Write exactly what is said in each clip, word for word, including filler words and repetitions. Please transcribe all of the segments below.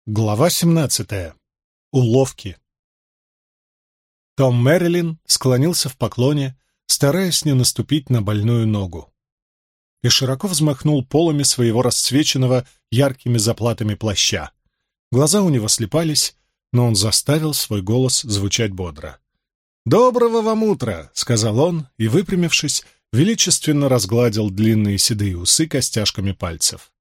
Глава семнадцатая. Уловки. Том Мэрилин склонился в поклоне, стараясь не наступить на больную ногу, и широко взмахнул полами своего расцвеченного яркими заплатами плаща. Глаза у него слепались, но он заставил свой голос звучать бодро. «Доброго вам утра!» — сказал он, и, выпрямившись, величественно разгладил длинные седые усы костяшками пальцев.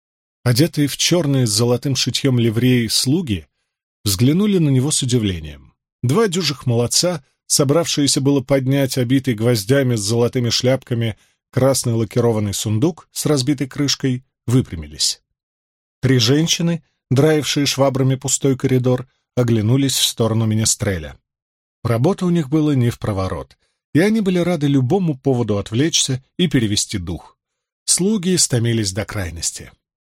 Одетые в черные с золотым шитьем ливреи слуги взглянули на него с удивлением. Два дюжих молодца, собравшиеся было поднять обитый гвоздями с золотыми шляпками красный лакированный сундук с разбитой крышкой, выпрямились. Три женщины, драившие швабрами пустой коридор, оглянулись в сторону Менестреля. Работа у них была не впроворот, и они были рады любому поводу отвлечься и перевести дух. Слуги стомились до крайности.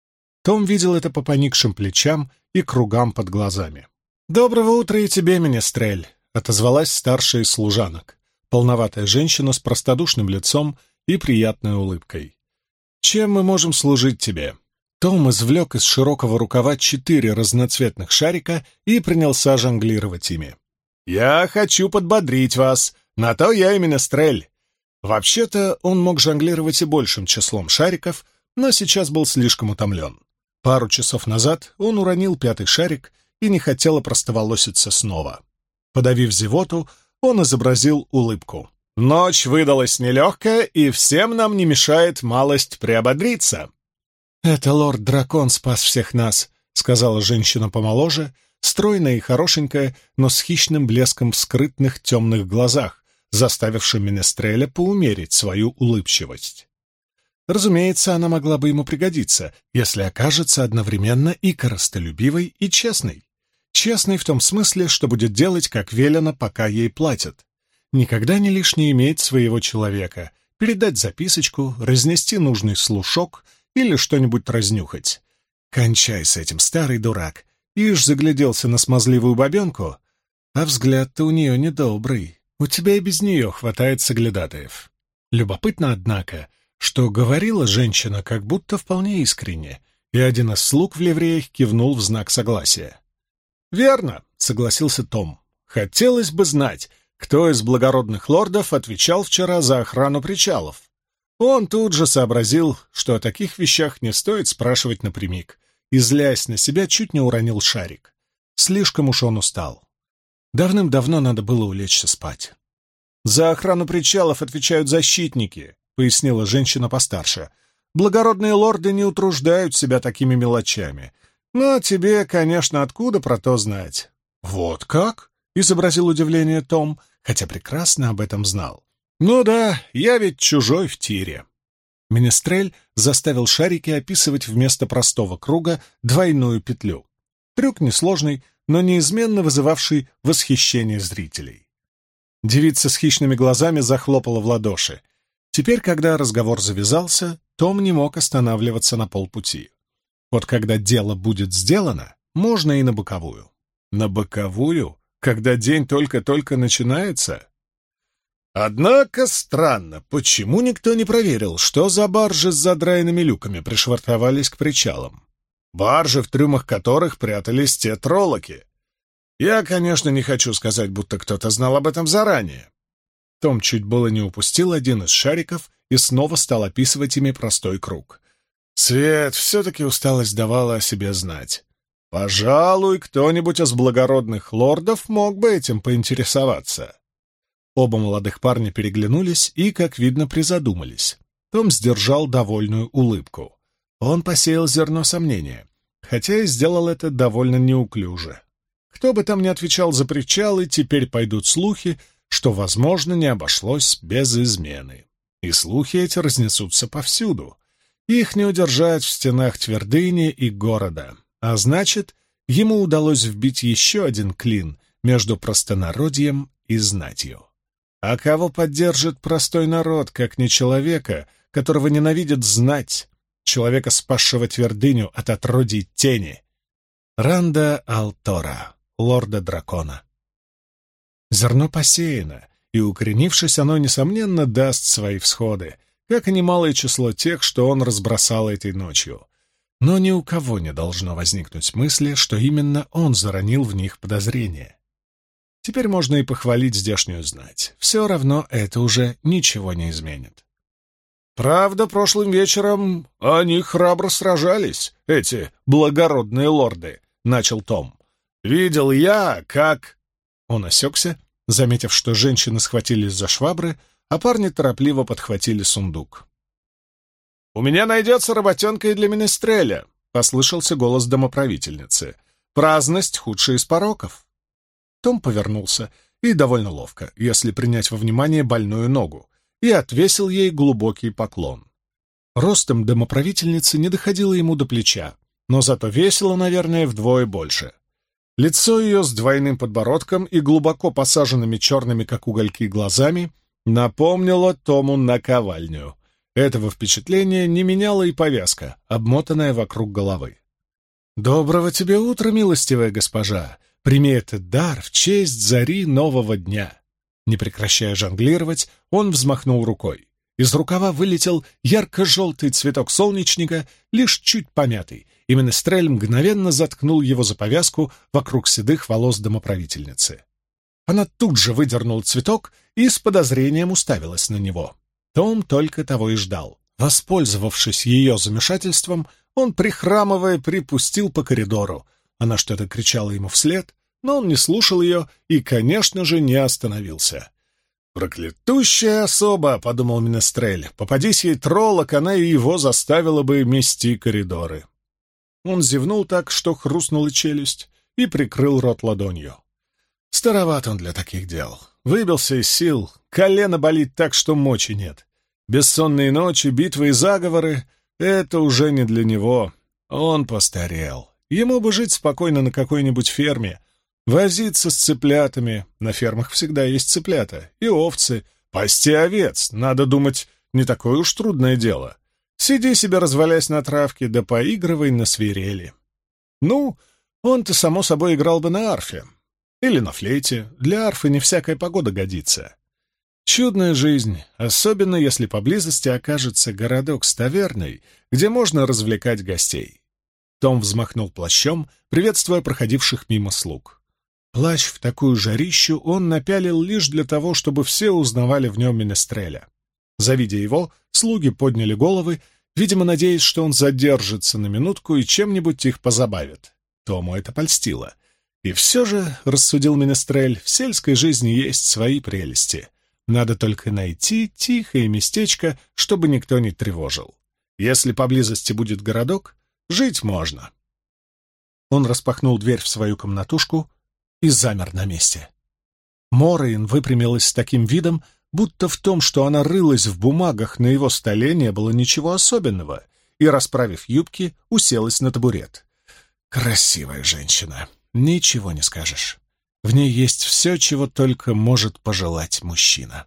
Том видел это по поникшим плечам и кругам под глазами. «Доброго утра и тебе, Менестрель!» — отозвалась старшая из служанок, полноватая женщина с простодушным лицом и приятной улыбкой. «Чем мы можем служить тебе?» Том извлек из широкого рукава четыре разноцветных шарика и принялся жонглировать ими. «Я хочу подбодрить вас, на то я и Менестрель!» Вообще-то он мог жонглировать и большим числом шариков, но сейчас был слишком утомлен. Пару часов назад он уронил пятый шарик и не хотел опростоволоситься снова. Подавив зевоту, он изобразил улыбку. «Ночь выдалась нелегкая, и всем нам не мешает малость приободриться». «Это лорд-дракон спас всех нас», — сказала женщина помоложе, стройная и хорошенькая, но с хищным блеском в скрытных темных глазах, заставившим Менестреля поумерить свою улыбчивость. Разумеется, она могла бы ему пригодиться, если окажется одновременно и корыстолюбивой, и честной. Честной в том смысле, что будет делать, как велено, пока ей платят. Никогда не лишне иметь своего человека, передать записочку, разнести нужный слушок или что-нибудь разнюхать. Кончай с этим, старый дурак. Ишь загляделся на смазливую бабенку, а взгляд-то у нее недобрый. У тебя и без нее хватает соглядатаев. Любопытно, однако, что говорила женщина как будто вполне искренне, и один из слуг в ливреях кивнул в знак согласия. «Верно», — согласился Том. «Хотелось бы знать, кто из благородных лордов отвечал вчера за охрану причалов». Он тут же сообразил, что о таких вещах не стоит спрашивать напрямик, и, злясь на себя, чуть не уронил шарик. Слишком уж он устал. Давным-давно надо было улечься спать. «За охрану причалов отвечают защитники», — пояснила женщина постарше. «Благородные лорды не утруждают себя такими мелочами. Но тебе, конечно, откуда про то знать?» «Вот как?» — изобразил удивление Том, хотя прекрасно об этом знал. «Ну да, я ведь чужой в тире». Менестрель заставил шарики описывать вместо простого круга двойную петлю. Трюк несложный, но неизменно вызывавший восхищение зрителей. Девица с хищными глазами захлопала в ладоши. Теперь, когда разговор завязался, Том не мог останавливаться на полпути. Вот когда дело будет сделано, можно и на боковую. На боковую? Когда день только-только начинается? Однако странно, почему никто не проверил, что за баржи с задраенными люками пришвартовались к причалам? Баржи, в трюмах которых прятались те троллоки. Я, конечно, не хочу сказать, будто кто-то знал об этом заранее. Том чуть было не упустил один из шариков и снова стал описывать ими простой круг. Свет, все-таки усталость давала о себе знать. Пожалуй, кто-нибудь из благородных лордов мог бы этим поинтересоваться. Оба молодых парня переглянулись и, как видно, призадумались. Том сдержал довольную улыбку. Он посеял зерно сомнения, хотя и сделал это довольно неуклюже. Кто бы там ни отвечал за причалы, теперь пойдут слухи, что, возможно, не обошлось без измены. И слухи эти разнесутся повсюду. Их не удержать в стенах твердыни и города. А значит, ему удалось вбить еще один клин между простонародьем и знатью. А кого поддержит простой народ, как не человека, которого ненавидит знать, человека, спасшего твердыню от отродий тени? Ранда Алтора, лорда-дракона. Зерно посеяно, и, укоренившись, оно, несомненно, даст свои всходы, как и немалое число тех, что он разбросал этой ночью. Но ни у кого не должно возникнуть мысли, что именно он заронил в них подозрение. Теперь можно и похвалить здешнюю знать. Все равно это уже ничего не изменит. Правда, прошлым вечером они храбро сражались, эти благородные лорды, — начал Том. Видел я, как... Он осекся, заметив, что женщины схватились за швабры, а парни торопливо подхватили сундук. «У меня найдется работенка и для Менестреля», — послышался голос домоправительницы. «Праздность — худшая из пороков». Том повернулся, и довольно ловко, если принять во внимание больную ногу, и отвесил ей глубокий поклон. Ростом домоправительницы не доходило ему до плеча, но зато весило, наверное, вдвое больше. Лицо ее с двойным подбородком и глубоко посаженными черными, как угольки, глазами напомнило Тому наковальню. Этого впечатления не меняла и повязка, обмотанная вокруг головы. «Доброго тебе утра, милостивая госпожа! Прими этот дар в честь зари нового дня!» Не прекращая жонглировать, он взмахнул рукой. Из рукава вылетел ярко-желтый цветок солнечника, лишь чуть помятый, и Менестрель мгновенно заткнул его за повязку вокруг седых волос домоправительницы. Она тут же выдернула цветок и с подозрением уставилась на него. Том только того и ждал. Воспользовавшись ее замешательством, он, прихрамывая, припустил по коридору. Она что-то кричала ему вслед, но он не слушал ее и, конечно же, не остановился. «Проклятущая особа!» — подумал Менестрель. «Попадись ей троллок, она и его заставила бы мести коридоры». Он зевнул так, что хрустнула челюсть, и прикрыл рот ладонью. Староват он для таких дел. Выбился из сил, колено болит так, что мочи нет. Бессонные ночи, битвы и заговоры — это уже не для него. Он постарел. Ему бы жить спокойно на какой-нибудь ферме, возиться с цыплятами, на фермах всегда есть цыплята, и овцы, пасти овец, надо думать, не такое уж трудное дело. Сиди себе, развалясь на травке, да поигрывай на свирели. Ну, он-то, само собой, играл бы на арфе. Или на флейте. Для арфы не всякая погода годится. Чудная жизнь, особенно если поблизости окажется городок с таверной, где можно развлекать гостей. Том взмахнул плащом, приветствуя проходивших мимо слуг. Плащ в такую жарищу он напялил лишь для того, чтобы все узнавали в нем Менестреля. Завидя его, слуги подняли головы, видимо, надеясь, что он задержится на минутку и чем-нибудь их позабавит. Тому это польстило. И все же, — рассудил Менестрель, — в сельской жизни есть свои прелести. Надо только найти тихое местечко, чтобы никто не тревожил. Если поблизости будет городок, жить можно. Он распахнул дверь в свою комнатушку и замер на месте. Морейн выпрямилась с таким видом, будто в том, что она рылась в бумагах на его столе, не было ничего особенного, и, расправив юбки, уселась на табурет. Красивая женщина, ничего не скажешь. В ней есть все, чего только может пожелать мужчина.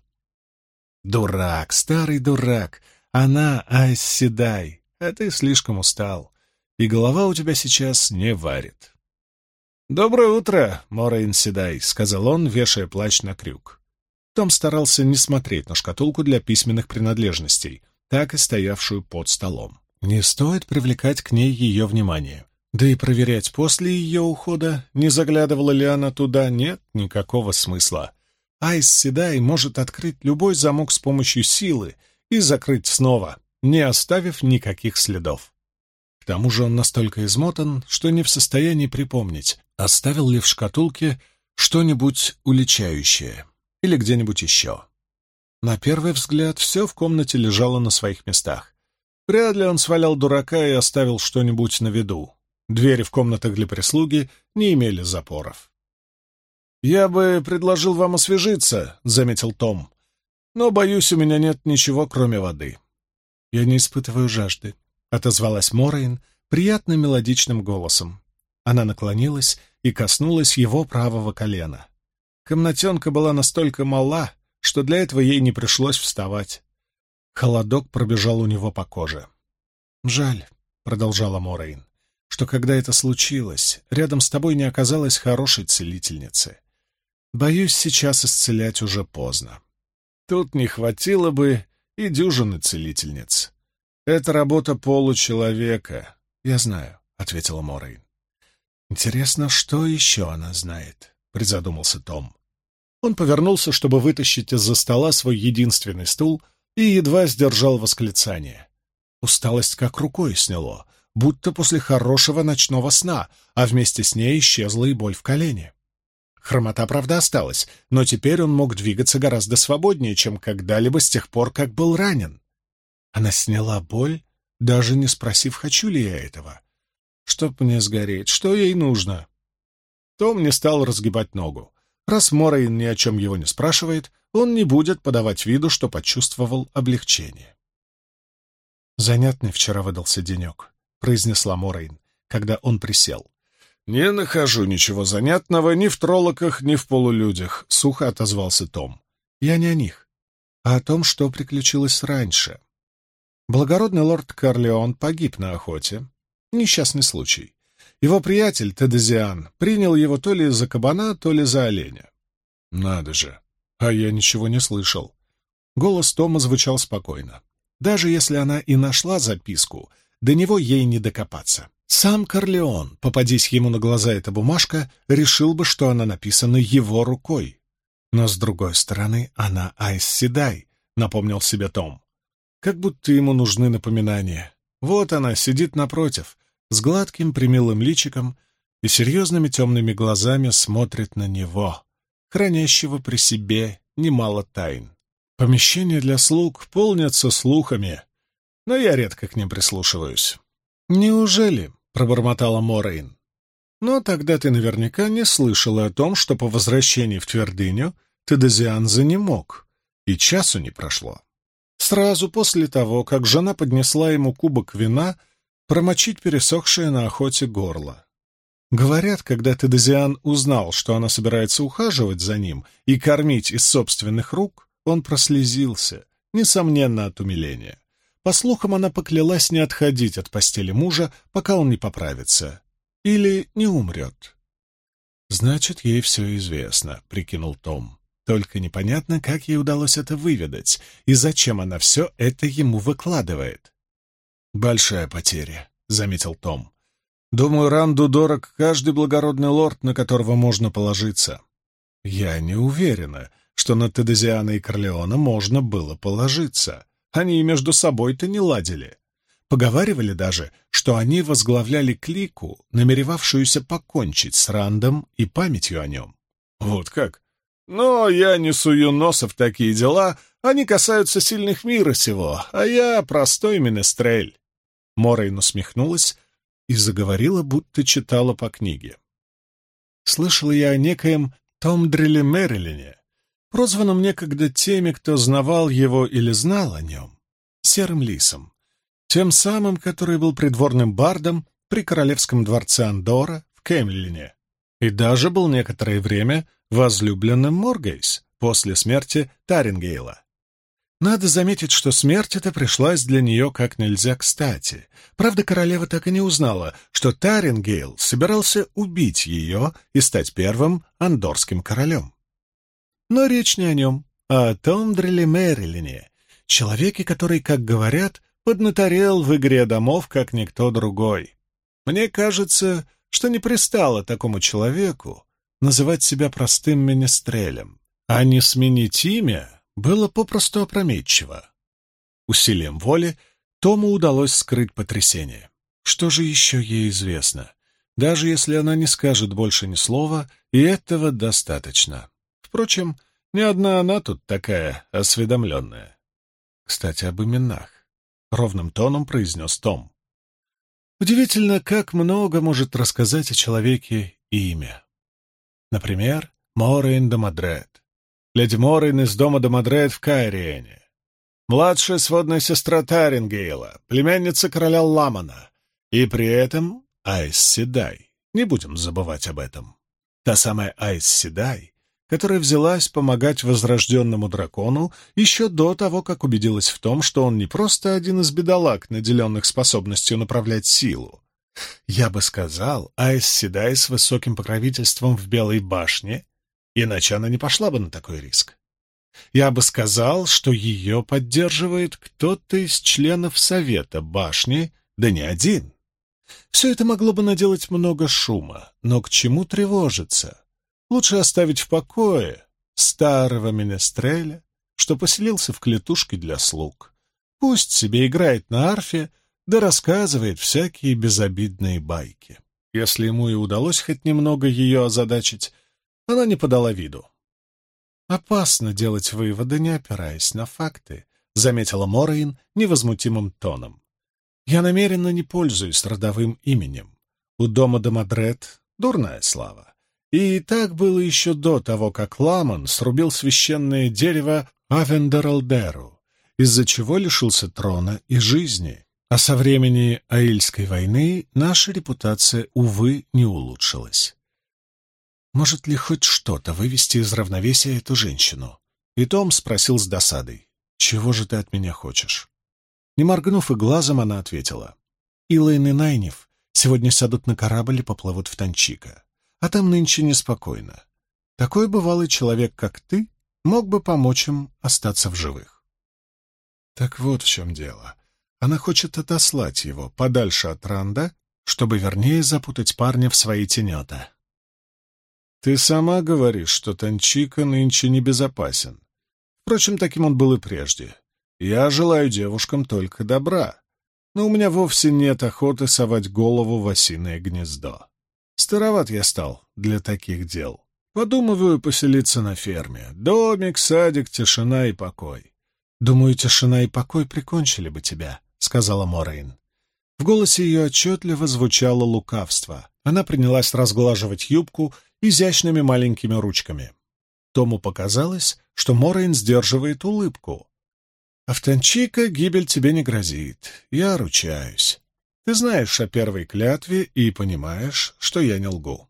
Дурак, старый дурак, она Айс Седай, а ты слишком устал, и голова у тебя сейчас не варит. «Доброе утро, Морейн Седай», — сказал он, вешая плащ на крюк. Том старался не смотреть на шкатулку для письменных принадлежностей, так и стоявшую под столом. Не стоит привлекать к ней ее внимание. Да и проверять после ее ухода, не заглядывала ли она туда, нет никакого смысла. Айс Седай может открыть любой замок с помощью силы и закрыть снова, не оставив никаких следов. К тому же он настолько измотан, что не в состоянии припомнить, оставил ли в шкатулке что-нибудь уличающее или где-нибудь еще. На первый взгляд все в комнате лежало на своих местах. Вряд ли он свалял дурака и оставил что-нибудь на виду. Двери в комнатах для прислуги не имели запоров. «Я бы предложил вам освежиться», — заметил Том. «Но, боюсь, у меня нет ничего, кроме воды». «Я не испытываю жажды», — отозвалась Морейн приятным мелодичным голосом. Она наклонилась и коснулась его правого колена. Комнатенка была настолько мала, что для этого ей не пришлось вставать. Холодок пробежал у него по коже. «Жаль», — продолжала Морейн, — «что когда это случилось, рядом с тобой не оказалось хорошей целительницы. Боюсь, сейчас исцелять уже поздно. Тут не хватило бы и дюжины целительниц. Это работа получеловека. я знаю», — ответила Морейн. «Интересно, что еще она знает?» — призадумался Том. Он повернулся, чтобы вытащить из-за стола свой единственный стул, и едва сдержал восклицание. Усталость как рукой сняло, будто после хорошего ночного сна, а вместе с ней исчезла и боль в колене. Хромота, правда, осталась, но теперь он мог двигаться гораздо свободнее, чем когда-либо с тех пор, как был ранен. Она сняла боль, даже не спросив, хочу ли я этого. Чтоб мне сгореть, что ей нужно? Том не стал разгибать ногу. Раз Морейн ни о чем его не спрашивает, он не будет подавать виду, что почувствовал облегчение. «Занятный вчера выдался денек», — произнесла Морейн, когда он присел. «Не нахожу ничего занятного ни в троллоках, ни в полулюдях», — сухо отозвался Том. «Я не о них, а о том, что приключилось раньше. Благородный лорд Карлеон погиб на охоте. Несчастный случай. Его приятель, Тедезиан, принял его то ли за кабана, то ли за оленя». «Надо же! А я ничего не слышал». Голос Тома звучал спокойно. Даже если она и нашла записку, до него ей не докопаться. Сам Карлеон, попадись ему на глаза эта бумажка, решил бы, что она написана его рукой. Но, с другой стороны, она Айс Седай, напомнил себе Том. Как будто ему нужны напоминания. Вот она сидит напротив, с гладким примилым личиком и серьезными темными глазами смотрит на него, хранящего при себе немало тайн. Помещения для слуг полнятся слухами, но я редко к ним прислушиваюсь. «Неужели?» — пробормотала Морейн. «Но тогда ты наверняка не слышала о том, что по возвращении в твердыню Тедезиан занемог, и часу не прошло. Сразу после того, как жена поднесла ему кубок вина, промочить пересохшее на охоте горло. Говорят, когда Тедезиан узнал, что она собирается ухаживать за ним и кормить из собственных рук, он прослезился, несомненно, от умиления. По слухам, она поклялась не отходить от постели мужа, пока он не поправится. Или не умрет. «Значит, ей все известно», — прикинул Том. «Только непонятно, как ей удалось это выведать, и зачем она все это ему выкладывает». «Большая потеря», — заметил Том. «Думаю, Ранду дорог каждый благородный лорд, на которого можно положиться». «Я не уверена, что на Тедезиана и Корлеона можно было положиться. Они и между собой-то не ладили. Поговаривали даже, что они возглавляли клику, намеревавшуюся покончить с Рандом и памятью о нем». «Вот как? Но я не сую носа в такие дела, они касаются сильных мира сего, а я простой менестрель». Морейн усмехнулась и заговорила, будто читала по книге. «Слышала я о некоем Томдреле Мерилине, прозванном некогда теми, кто знавал его или знал о нем, Серым Лисом, тем самым, который был придворным бардом при королевском дворце Андора в Кемлине и даже был некоторое время возлюбленным Моргейс после смерти Тарингейла. Надо заметить, что смерть эта пришлась для нее как нельзя кстати. Правда, королева так и не узнала, что Тарингейл собирался убить ее и стать первым андорским королем. Но речь не о нем, а о Томдреле Мерилине, человеке, который, как говорят, поднаторел в игре домов, как никто другой. Мне кажется, что не пристало такому человеку называть себя простым менестрелем, а не сменить имя было попросту опрометчиво. Усилием воли Тому удалось скрыть потрясение. Что же еще ей известно? Даже если она не скажет больше ни слова, и этого достаточно. Впрочем, не одна она тут такая осведомленная. Кстати, об именах. Ровным тоном произнес Том. Удивительно, как много может рассказать о человеке имя. Например, Морейн де Мадред. Леди Морейн из дома де Мадред в Кайриэне. Младшая сводная сестра Тарингейла, племянница короля Ламана. И при этом Айс Седай. Не будем забывать об этом. Та самая Айс Седай, которая взялась помогать возрожденному дракону еще до того, как убедилась в том, что он не просто один из бедолаг, наделенных способностью направлять силу. Я бы сказал, Айс Седай с высоким покровительством в Белой башне, иначе она не пошла бы на такой риск. Я бы сказал, что ее поддерживает кто-то из членов Совета башни, да не один. Все это могло бы наделать много шума, но к чему тревожиться? Лучше оставить в покое старого менестреля, что поселился в клетушке для слуг. Пусть себе играет на арфе, да рассказывает всякие безобидные байки. Если ему и удалось хоть немного ее озадачить, она не подала виду. «Опасно делать выводы, не опираясь на факты», — заметила Морейн невозмутимым тоном. «Я намеренно не пользуюсь родовым именем. У дома Домодред дурная слава. И так было еще до того, как Ламон срубил священное дерево Авендералдеру, из-за чего лишился трона и жизни. А со времени Аильской войны наша репутация, увы, не улучшилась. Может ли хоть что-то вывести из равновесия эту женщину?» И Том спросил с досадой: «Чего же ты от меня хочешь?» Не моргнув и глазом, она ответила: «Илэйн и Найниф сегодня сядут на корабль и поплывут в Танчика, а там нынче неспокойно. Такой бывалый человек, как ты, мог бы помочь им остаться в живых». Так вот в чем дело. Она хочет отослать его подальше от Ранда, чтобы вернее запутать парня в свои тенета. «Ты сама говоришь, что Танчика нынче небезопасен. Впрочем, таким он был и прежде. Я желаю девушкам только добра, но у меня вовсе нет охоты совать голову в осиное гнездо. Староват я стал для таких дел. Подумываю поселиться на ферме. Домик, садик, тишина и покой». «Думаю, тишина и покой прикончили бы тебя», — сказала Морейн. В голосе ее отчетливо звучало лукавство. Она принялась разглаживать юбку изящными маленькими ручками. Тому показалось, что Морейн сдерживает улыбку. «А в Танчика гибель тебе не грозит, я ручаюсь. Ты знаешь о первой клятве и понимаешь, что я не лгу».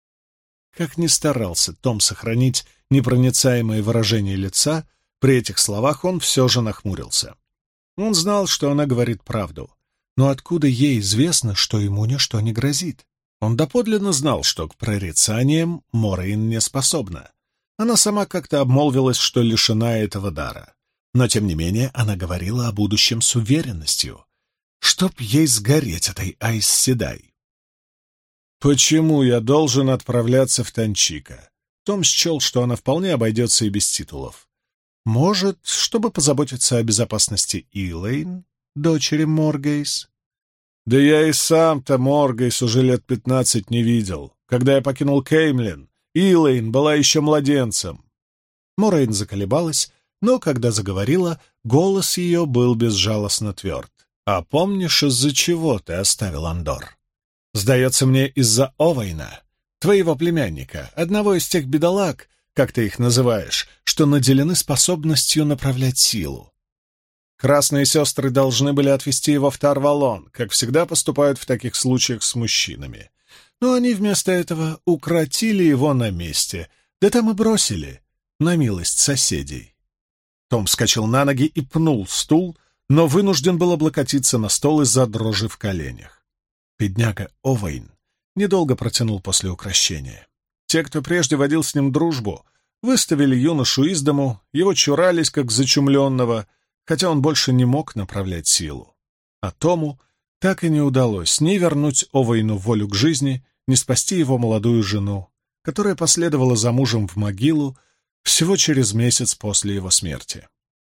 Как ни старался Том сохранить непроницаемое выражение лица, при этих словах он все же нахмурился. Он знал, что она говорит правду, но откуда ей известно, что ему ничто не грозит? Он доподлинно знал, что к прорицаниям Морейн не способна. Она сама как-то обмолвилась, что лишена этого дара. Но, тем не менее, она говорила о будущем с уверенностью. Чтоб ей сгореть этой Айс Седай. «Почему я должен отправляться в Танчика?» Том счел, что она вполне обойдется и без титулов. «Может, чтобы позаботиться о безопасности Илэйн, дочери Моргейс?» «Да я и сам-то Моргейс уже лет пятнадцать не видел. Когда я покинул Кеймлин, Илэйн была еще младенцем». Морейн заколебалась, но когда заговорила, голос ее был безжалостно тверд. «А помнишь, из-за чего ты оставил Андор? Сдается мне, из-за Овейна, твоего племянника, одного из тех бедолаг, как ты их называешь, что наделены способностью направлять силу. Красные сестры должны были отвезти его в Тарвалон, как всегда поступают в таких случаях с мужчинами. Но они вместо этого укротили его на месте, да там и бросили, на милость соседей». Том вскочил на ноги и пнул стул, но вынужден был облокотиться на стол из-за дрожи в коленях. Бедняга Овейн недолго протянул после укрощения. Те, кто прежде водил с ним дружбу, выставили юношу из дому, его чурались как зачумленного, хотя он больше не мог направлять силу. А Тому так и не удалось ни вернуть Овейну волю к жизни, ни спасти его молодую жену, которая последовала за мужем в могилу всего через месяц после его смерти.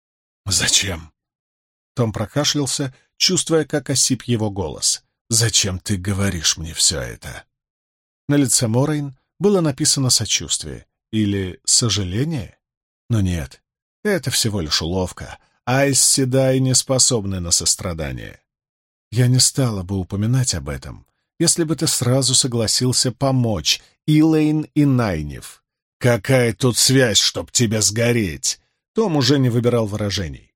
«Зачем?» Том прокашлялся, чувствуя, как осип его голос. «Зачем ты говоришь мне все это?» На лице Морейн было написано сочувствие или сожаление, но нет, это всего лишь уловка. Айс Седай не способны на сострадание. Я не стала бы упоминать об этом, если бы ты сразу согласился помочь Илэйн и Найниф. Какая тут связь, чтоб тебе сгореть? Том уже не выбирал выражений.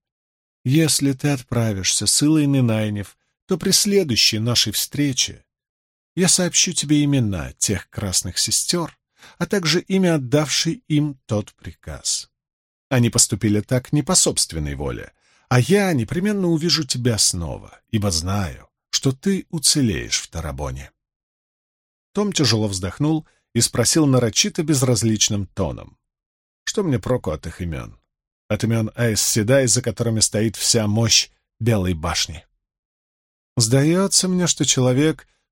Если ты отправишься с Илэйн и Найниф, то при следующей нашей встрече я сообщу тебе имена тех красных сестер, а также имя отдавшей им тот приказ. Они поступили так не по собственной воле, а я непременно увижу тебя снова, ибо знаю, что ты уцелеешь в Тарабоне». Том тяжело вздохнул и спросил нарочито безразличным тоном: «Что мне проку от их имен? От имен Айс Седай, за которыми стоит вся мощь Белой башни?» «Сдается мне, что человек,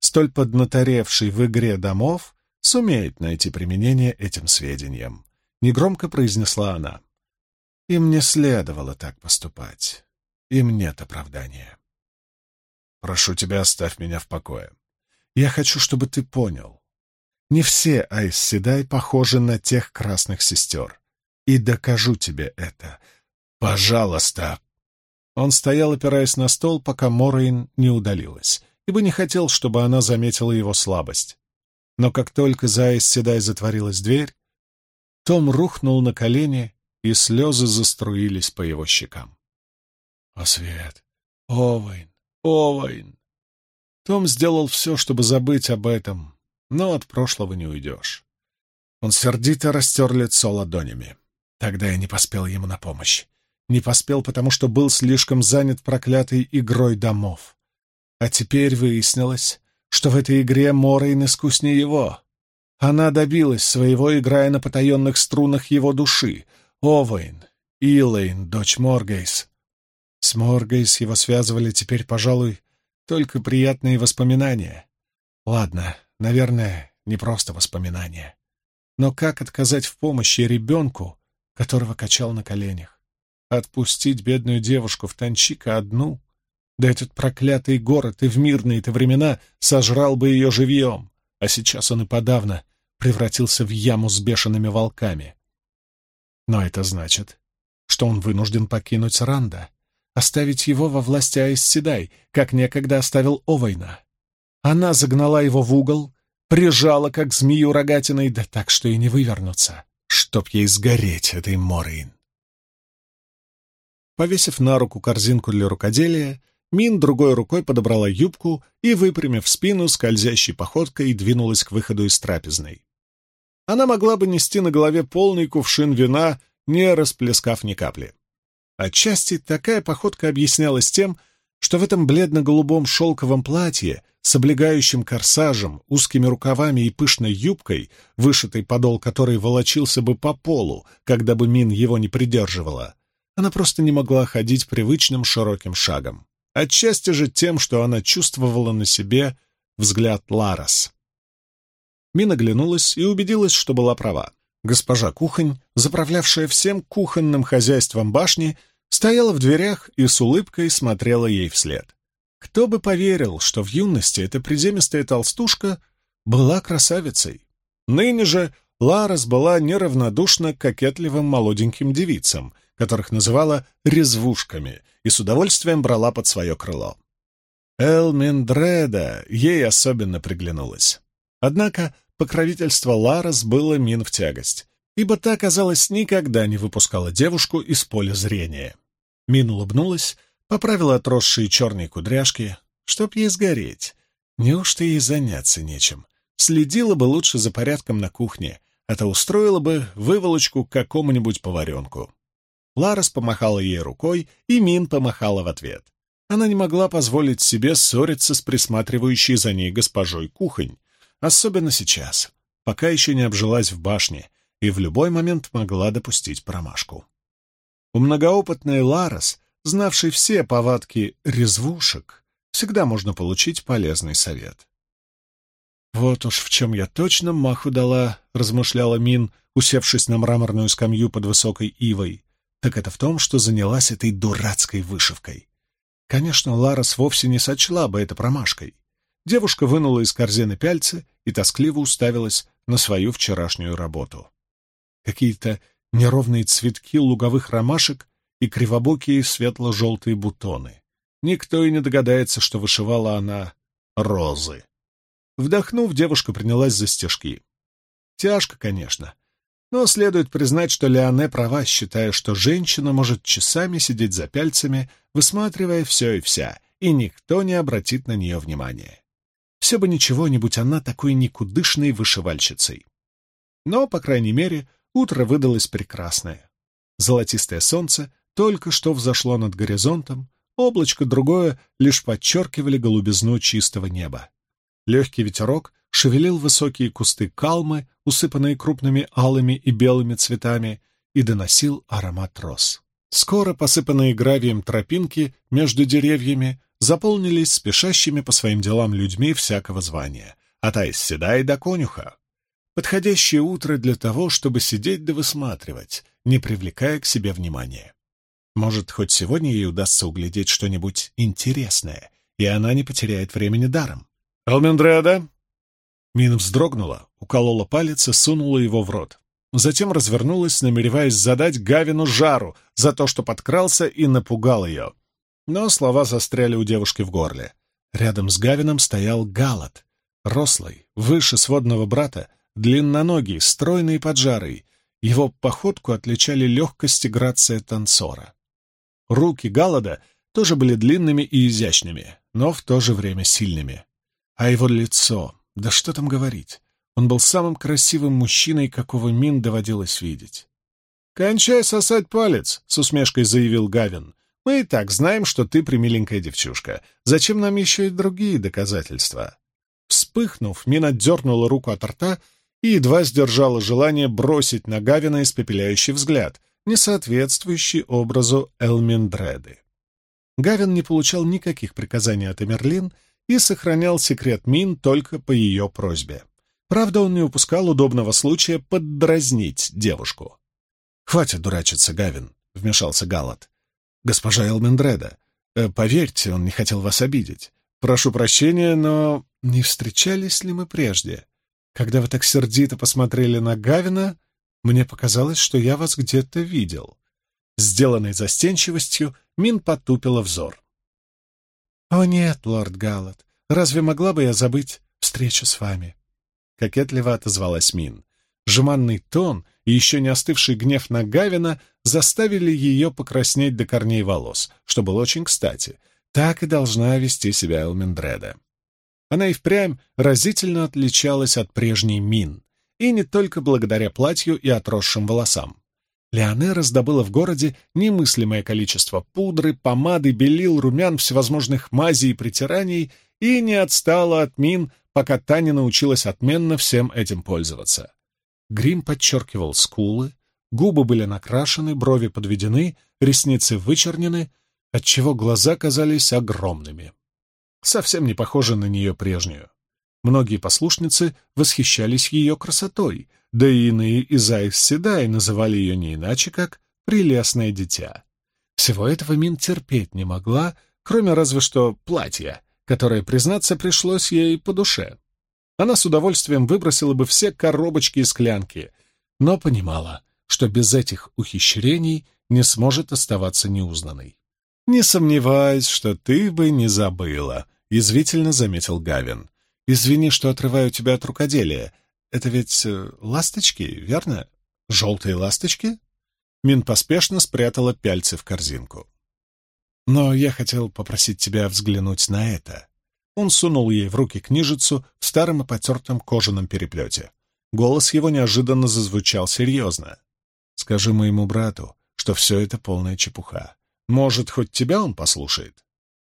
столь поднаторевший в игре домов, сумеет найти применение этим сведениям. Негромко произнесла она. Им не следовало так поступать. Им нет оправдания. Прошу тебя, оставь меня в покое. Я хочу, чтобы ты понял. Не все Айс Седай похожи на тех красных сестер. И докажу тебе это. Пожалуйста. Он стоял, опираясь на стол, пока Морейн не удалилась, ибо не хотел, чтобы она заметила его слабость. Но как только за Айс Седай затворилась дверь, Том рухнул на колени, и слезы заструились по его щекам. О, Свет! Овейн! Овейн! Том сделал все, чтобы забыть об этом, но от прошлого не уйдешь. Он сердито растер лицо ладонями. Тогда я не поспел ему на помощь. Не поспел, потому что был слишком занят проклятой игрой домов. А теперь выяснилось, что в этой игре Морейн искуснее его. Она добилась своего, играя на потаенных струнах его души. Овейн, Илэйн, дочь Моргейс. С Моргейс его связывали теперь, пожалуй, только приятные воспоминания. Ладно, наверное, не просто воспоминания. Но как отказать в помощи ребенку, которого качал на коленях? Отпустить бедную девушку в Танчика одну? Да этот проклятый город и в мирные-то времена сожрал бы ее живьем, а сейчас он и подавно превратился в яму с бешеными волками. Но это значит, что он вынужден покинуть Ранда, оставить его во власти Айс Седай, как некогда оставил Овейна. Она загнала его в угол, прижала, как змею рогатиной, да так, что и не вывернуться, чтоб ей сгореть, этой Морейн. Повесив на руку корзинку для рукоделия, Мин другой рукой подобрала юбку и, выпрямив спину, скользящей походкой двинулась к выходу из трапезной. Она могла бы нести на голове полный кувшин вина, не расплескав ни капли. Отчасти такая походка объяснялась тем, что в этом бледно-голубом шелковом платье с облегающим корсажем, узкими рукавами и пышной юбкой, вышитый подол которой волочился бы по полу, когда бы Мин его не придерживала, она просто не могла ходить привычным широким шагом. Отчасти же тем, что она чувствовала на себе взгляд Ларас. Мин оглянулась и убедилась, что была права. Госпожа Кухонь, заправлявшая всем кухонным хозяйством башни, стояла в дверях и с улыбкой смотрела ей вслед. Кто бы поверил, что в юности эта приземистая толстушка была красавицей. Ныне же Ларас была неравнодушна к кокетливым молоденьким девицам, которых называла резвушками, и с удовольствием брала под свое крыло. Элминдреда ей особенно приглянулась. Однако покровительство Ларас было Мин в тягость, ибо та, казалось, никогда не выпускала девушку из поля зрения. Мин улыбнулась, поправила отросшие черные кудряшки, чтоб ей сгореть. Неужто ей заняться нечем? Следила бы лучше за порядком на кухне, а то устроила бы выволочку к какому-нибудь поваренку. Ларас помахала ей рукой, и Мин помахала в ответ. Она не могла позволить себе ссориться с присматривающей за ней госпожой Кухонь, особенно сейчас, пока еще не обжилась в башне, и в любой момент могла допустить промашку. У многоопытной Ларас, знавшей все повадки резвушек, всегда можно получить полезный совет. «Вот уж в чем я точно маху дала», — размышляла Мин, усевшись на мраморную скамью под высокой ивой, «так это в том, что занялась этой дурацкой вышивкой». Конечно, Ларас вовсе не сочла бы это промашкой. Девушка вынула из корзины пяльцы и тоскливо уставилась на свою вчерашнюю работу. Какие-то неровные цветки луговых ромашек и кривобокие светло-желтые бутоны. Никто и не догадается, что вышивала она розы. Вдохнув, девушка принялась за стежки. Тяжко, конечно, но следует признать, что Леоне права, считая, что женщина может часами сидеть за пяльцами, высматривая все и вся, и никто не обратит на нее внимания. Все бы ничего, не будь она такой никудышной вышивальщицей. Но, по крайней мере, утро выдалось прекрасное. Золотистое солнце только что взошло над горизонтом, облачко другое лишь подчеркивали голубизну чистого неба. Легкий ветерок шевелил высокие кусты калмы, усыпанные крупными алыми и белыми цветами, и доносил аромат роз. Скоро посыпанные гравием тропинки между деревьями заполнились спешащими по своим делам людьми всякого звания, от Айс-Седай до конюха. Подходящее утро для того, чтобы сидеть да высматривать, не привлекая к себе внимания. Может, хоть сегодня ей удастся углядеть что-нибудь интересное, и она не потеряет времени даром. «Элмендреда!» Мин вздрогнула, уколола палец и сунула его в рот. Затем развернулась, намереваясь задать Гавину жару за то, что подкрался и напугал ее. Но слова застряли у девушки в горле. Рядом с Гавином стоял Галат, рослый, выше сводного брата, длинноногий, стройный и поджарый. Его походку отличали легкость и грация танцора. Руки Галада тоже были длинными и изящными, но в то же время сильными. А его лицо, да что там говорить, он был самым красивым мужчиной, какого Мин доводилось видеть. «Кончай сосать палец», — с усмешкой заявил Гавин. «Мы и так знаем, что ты примиленькая девчушка. Зачем нам еще и другие доказательства?» Вспыхнув, Мин отдернула руку от рта и едва сдержала желание бросить на Гавина испепеляющий взгляд, не соответствующий образу Элмендреды. Гавин не получал никаких приказаний от Эмерлин и сохранял секрет Мин только по ее просьбе. Правда, он не упускал удобного случая поддразнить девушку. «Хватит дурачиться, Гавин», — вмешался Галат. «Госпожа Элмендреда, э, поверьте, он не хотел вас обидеть. Прошу прощения, но не встречались ли мы прежде? Когда вы так сердито посмотрели на Гавина, мне показалось, что я вас где-то видел». Сделанной застенчивостью, Мин потупила взор. «О нет, лорд Галат, разве могла бы я забыть встречу с вами?» Кокетливо отозвалась Мин. Жеманный тон и еще не остывший гнев на Гавина заставили ее покраснеть до корней волос, что было очень кстати. Так и должна вести себя Элмендреда. Она и впрямь разительно отличалась от прежней Мин, и не только благодаря платью и отросшим волосам. Леоне раздобыла в городе немыслимое количество пудры, помады, белил, румян, всевозможных мазей и притираний, и не отстала от Мин, пока та не научилась отменно всем этим пользоваться. Грим подчеркивал скулы, губы были накрашены, брови подведены, ресницы вычернены, отчего глаза казались огромными. Совсем не похожа на нее прежнюю. Многие послушницы восхищались ее красотой, да и иные из Айс-Седай называли ее не иначе, как «прелестное дитя». Всего этого Мин терпеть не могла, кроме разве что платья, которое, признаться, пришлось ей по душе. Она с удовольствием выбросила бы все коробочки и склянки, но понимала, что без этих ухищрений не сможет оставаться неузнанной. «Не сомневаюсь, что ты бы не забыла», — язвительно заметил Гавин. «Извини, что отрываю тебя от рукоделия. Это ведь э, ласточки, верно? Желтые ласточки?» Мин поспешно спрятала пяльцы в корзинку. «Но я хотел попросить тебя взглянуть на это». Он сунул ей в руки книжицу в старом и потертом кожаном переплете. Голос его неожиданно зазвучал серьезно. «Скажи моему брату, что все это полная чепуха. Может, хоть тебя он послушает?»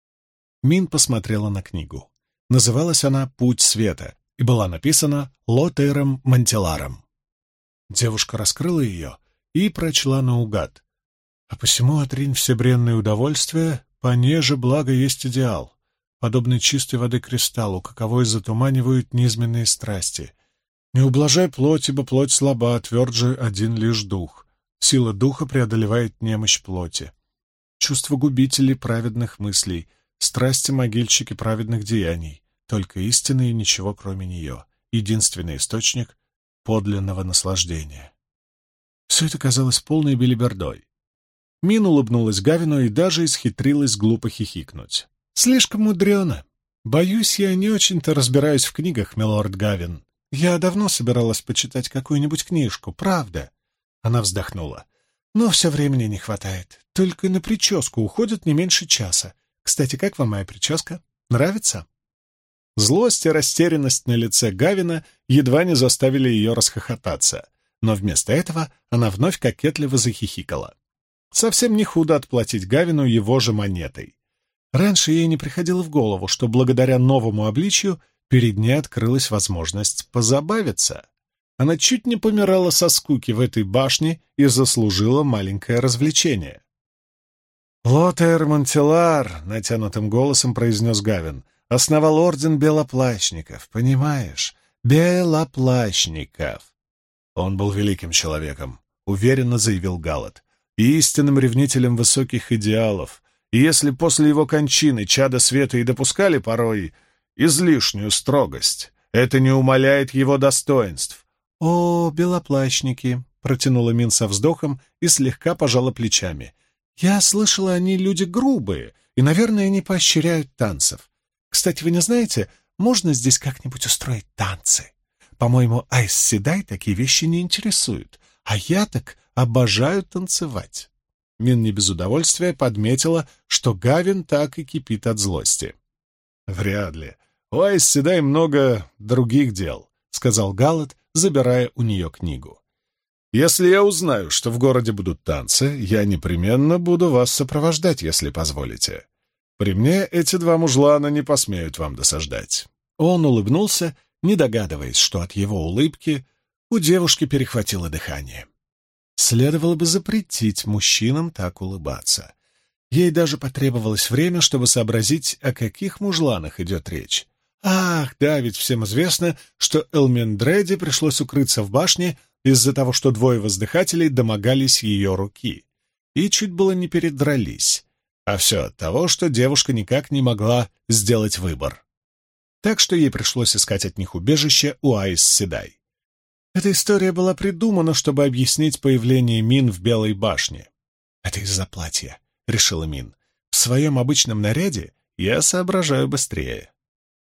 Мин посмотрела на книгу. Называлась она «Путь света» и была написана Лотейром Мантеларом. Девушка раскрыла ее и прочла наугад. «А посему отринь все бренные удовольствия, понеже благо есть идеал, подобный чистой воды кристаллу, каковой затуманивают низменные страсти. Не ублажай плоть, ибо плоть слаба, тверд же один лишь дух. Сила духа преодолевает немощь плоти. Чувства губителей праведных мыслей, страсти могильщики праведных деяний, только истина и ничего кроме нее, единственный источник подлинного наслаждения». Все это казалось полной белибердой. Мин улыбнулась Гавину и даже исхитрилась глупо хихикнуть. «Слишком мудрено. Боюсь, я не очень-то разбираюсь в книгах, милорд Гавин. Я давно собиралась почитать какую-нибудь книжку, правда?» Она вздохнула. «Но все времени не хватает. Только на прическу уходит не меньше часа. Кстати, как вам моя прическа? Нравится?» Злость и растерянность на лице Гавина едва не заставили ее расхохотаться, но вместо этого она вновь кокетливо захихикала. Совсем не худо отплатить Гавину его же монетой. Раньше ей не приходило в голову, что благодаря новому обличью перед ней открылась возможность позабавиться. Она чуть не помирала со скуки в этой башне и заслужила маленькое развлечение. «Лотер Монтелар», — натянутым голосом произнес Гавин, — «основал орден белоплащников, понимаешь? Белоплащников». Он был великим человеком, — уверенно заявил Галат, — и истинным ревнителем высоких идеалов. И если после его кончины чада света и допускали порой излишнюю строгость, это не умаляет его достоинств. «О, белоплащники!» — протянула Мин со вздохом и слегка пожала плечами. «Я слышала, они люди грубые, и, наверное, не поощряют танцев. Кстати, вы не знаете, можно здесь как-нибудь устроить танцы? По-моему, Айс Седай такие вещи не интересуют, а я так обожаю танцевать». Мин не без удовольствия подметила, что Гавин так и кипит от злости. «Вряд ли. У Айс Седай много других дел», — сказал Галат, забирая у нее книгу. «Если я узнаю, что в городе будут танцы, я непременно буду вас сопровождать, если позволите. При мне эти два мужлана не посмеют вам досаждать». Он улыбнулся, не догадываясь, что от его улыбки у девушки перехватило дыхание. Следовало бы запретить мужчинам так улыбаться. Ей даже потребовалось время, чтобы сообразить, о каких мужланах идет речь. Ах, да, ведь всем известно, что Элмендреде пришлось укрыться в башне из-за того, что двое воздыхателей домогались ее руки. И чуть было не передрались. А все от того, что девушка никак не могла сделать выбор. Так что ей пришлось искать от них убежище у Айс Седай. Эта история была придумана, чтобы объяснить появление Мин в Белой башне. «Это из-за платья», — решила Мин. «В своем обычном наряде я соображаю быстрее».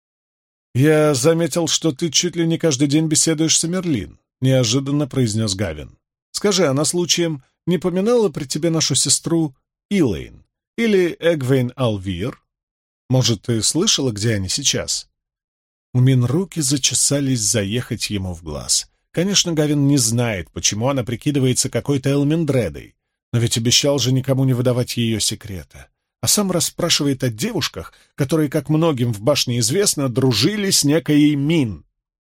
«Я заметил, что ты чуть ли не каждый день беседуешь с Эмерлин», — неожиданно произнес Гавин. «Скажи, она случаем не поминала при тебе нашу сестру Илэйн или Эгвейн Алвир? Может, ты слышала, где они сейчас?» У Мин руки зачесались заехать ему в глаз. Конечно, Гавин не знает, почему она прикидывается какой-то Элмендредой, но ведь обещал же никому не выдавать ее секрета. А сам расспрашивает о девушках, которые, как многим в башне известно, дружили с некой Мин.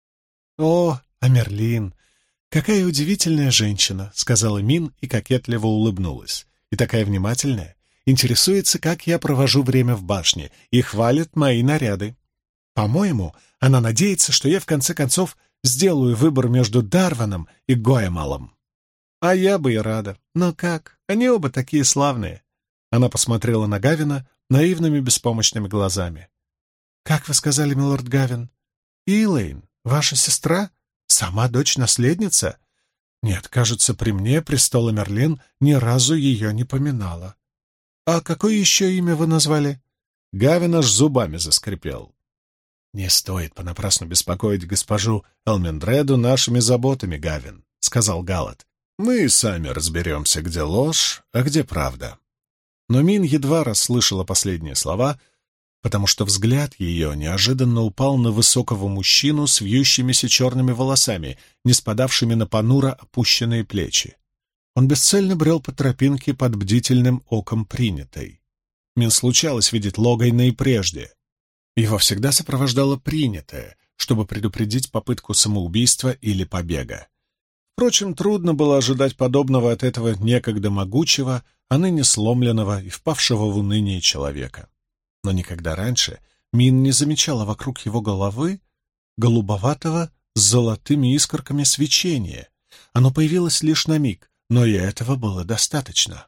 «О, Амерлин, какая удивительная женщина», — сказала Мин и кокетливо улыбнулась. «И такая внимательная, интересуется, как я провожу время в башне, и хвалит мои наряды. По-моему, она надеется, что я в конце концов сделаю выбор между Дарваном и Гоэмалом. А я бы и рада. Но как? Они оба такие славные». Она посмотрела на Гавина наивными беспомощными глазами. «Как вы сказали, милорд Гавин? Илэйн, ваша сестра? Сама дочь-наследница? Нет, кажется, при мне престол Эмерлин ни разу ее не поминала. А какое еще имя вы назвали?» Гавин аж зубами заскрипел. «Не стоит понапрасну беспокоить госпожу Элмендреду нашими заботами, Гавин», — сказал Галат. «Мы сами разберемся, где ложь, а где правда». Но Мин едва расслышала последние слова, потому что взгляд ее неожиданно упал на высокого мужчину с вьющимися черными волосами, не спадавшими на понуро опущенные плечи. Он бесцельно брел по тропинке под бдительным оком принятой. Мин случалось видеть Логайна и прежде. Его всегда сопровождало принятое, чтобы предупредить попытку самоубийства или побега. Впрочем, трудно было ожидать подобного от этого некогда могучего, а ныне сломленного и впавшего в уныние человека. Но никогда раньше Мин не замечала вокруг его головы голубоватого с золотыми искорками свечения. Оно появилось лишь на миг, но и этого было достаточно.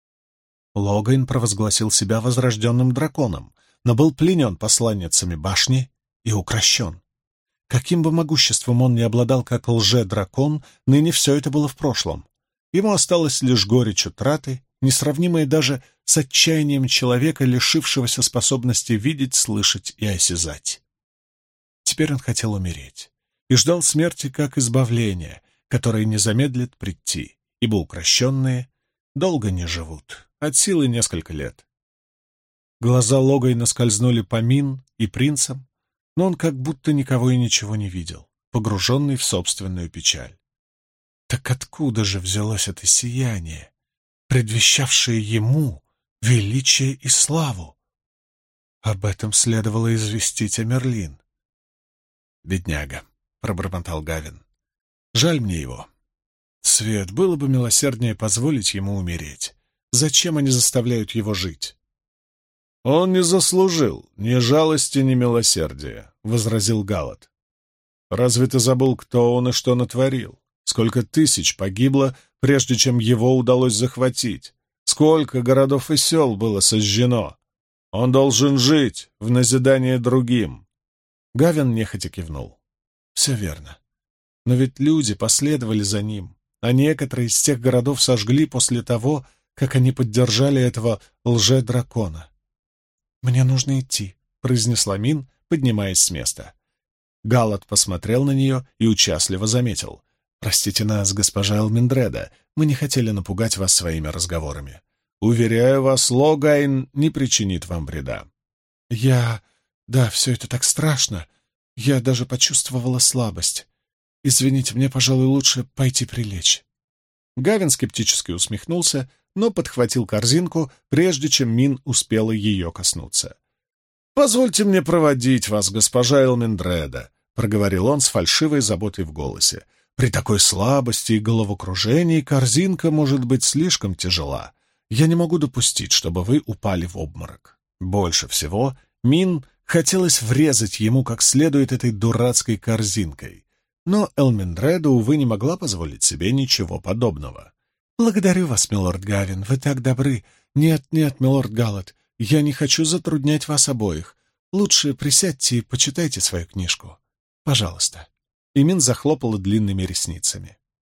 Логайн провозгласил себя возрожденным драконом, но был пленен посланницами башни и укрощен. Каким бы могуществом он ни обладал как лже-дракон, ныне все это было в прошлом. Ему осталось лишь горечь утраты, несравнимое даже с отчаянием человека, лишившегося способности видеть, слышать и осязать. Теперь он хотел умереть и ждал смерти как избавления, которое не замедлит прийти, ибо укрощенные долго не живут, от силы несколько лет. Глаза Логайна скользнули по Мин и принцам, но он как будто никого и ничего не видел, погруженный в собственную печаль. Так откуда же взялось это сияние, предвещавшее ему величие и славу? Об этом следовало известить Эмерлин. «Бедняга», — пробормотал Гавин. «Жаль мне его. Свет, было бы милосерднее позволить ему умереть. Зачем они заставляют его жить? «Он не заслужил ни жалости, ни милосердия», — возразил Галат. «Разве ты забыл, кто он и что натворил? Сколько тысяч погибло, прежде чем его удалось захватить? Сколько городов и сел было сожжено? Он должен жить в назидание другим». Гавин нехотя кивнул. «Все верно. Но ведь люди последовали за ним, а некоторые из тех городов сожгли после того, как они поддержали этого лже-дракона. «Мне нужно идти», — произнесла Мин, поднимаясь с места. Галат посмотрел на нее и участливо заметил. «Простите нас, госпожа Элмендреда, мы не хотели напугать вас своими разговорами. Уверяю вас, Логайн не причинит вам вреда». «Я... Да, все это так страшно. Я даже почувствовала слабость. Извините, мне, пожалуй, лучше пойти прилечь». Гавин скептически усмехнулся, но подхватил корзинку, прежде чем Мин успела ее коснуться. «Позвольте мне проводить вас, госпожа Элмендреда», — проговорил он с фальшивой заботой в голосе. «При такой слабости и головокружении корзинка может быть слишком тяжела. Я не могу допустить, чтобы вы упали в обморок». Больше всего Мин хотелось врезать ему как следует этой дурацкой корзинкой. Но Элмендреда, увы, не могла позволить себе ничего подобного. «Благодарю вас, милорд Гавин, вы так добры. Нет, нет, милорд Галат, я не хочу затруднять вас обоих. Лучше присядьте и почитайте свою книжку. Пожалуйста». И Мин захлопала длинными ресницами.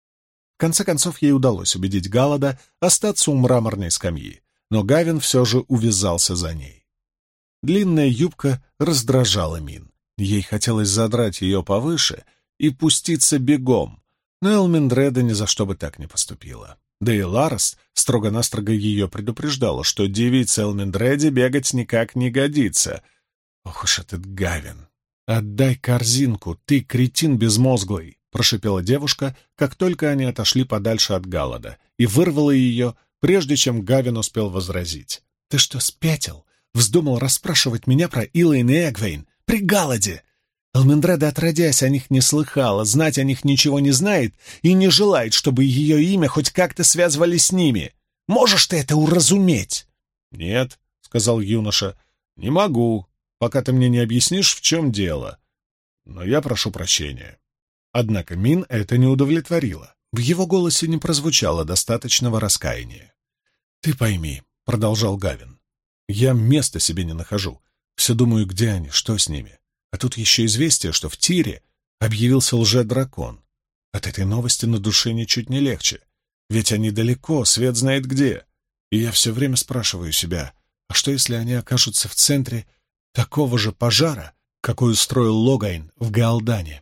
В конце концов, ей удалось убедить Галада остаться у мраморной скамьи, но Гавин все же увязался за ней. Длинная юбка раздражала Мин. Ей хотелось задрать ее повыше и пуститься бегом, но Элмендреда ни за что бы так не поступила. Да и Ларос строго-настрого ее предупреждала, что девице Элмендреде бегать никак не годится. Ох уж этот Гавин! «Отдай корзинку, ты кретин безмозглый!» — прошипела девушка, как только они отошли подальше от Галада, и вырвала ее, прежде чем Гавин успел возразить. «Ты что, спятил? Вздумал расспрашивать меня про Илэйн и Эгвейн? При Галаде! Элмендреда, отродясь, о них не слыхала, знать о них ничего не знает и не желает, чтобы ее имя хоть как-то связывали с ними. Можешь ты это уразуметь?» «Нет», — сказал юноша, — «не могу, пока ты мне не объяснишь, в чем дело. Но я прошу прощения». Однако Мин это не удовлетворило. В его голосе не прозвучало достаточного раскаяния. «Ты пойми», — продолжал Гавин, — «я места себе не нахожу. Все думаю, где они, что с ними. А тут еще известие, что в Тире объявился лже-дракон. От этой новости на душе ничуть не легче. Ведь они далеко, свет знает где. И я все время спрашиваю себя, а что если они окажутся в центре такого же пожара, какой устроил Логайн в Гаалдане?»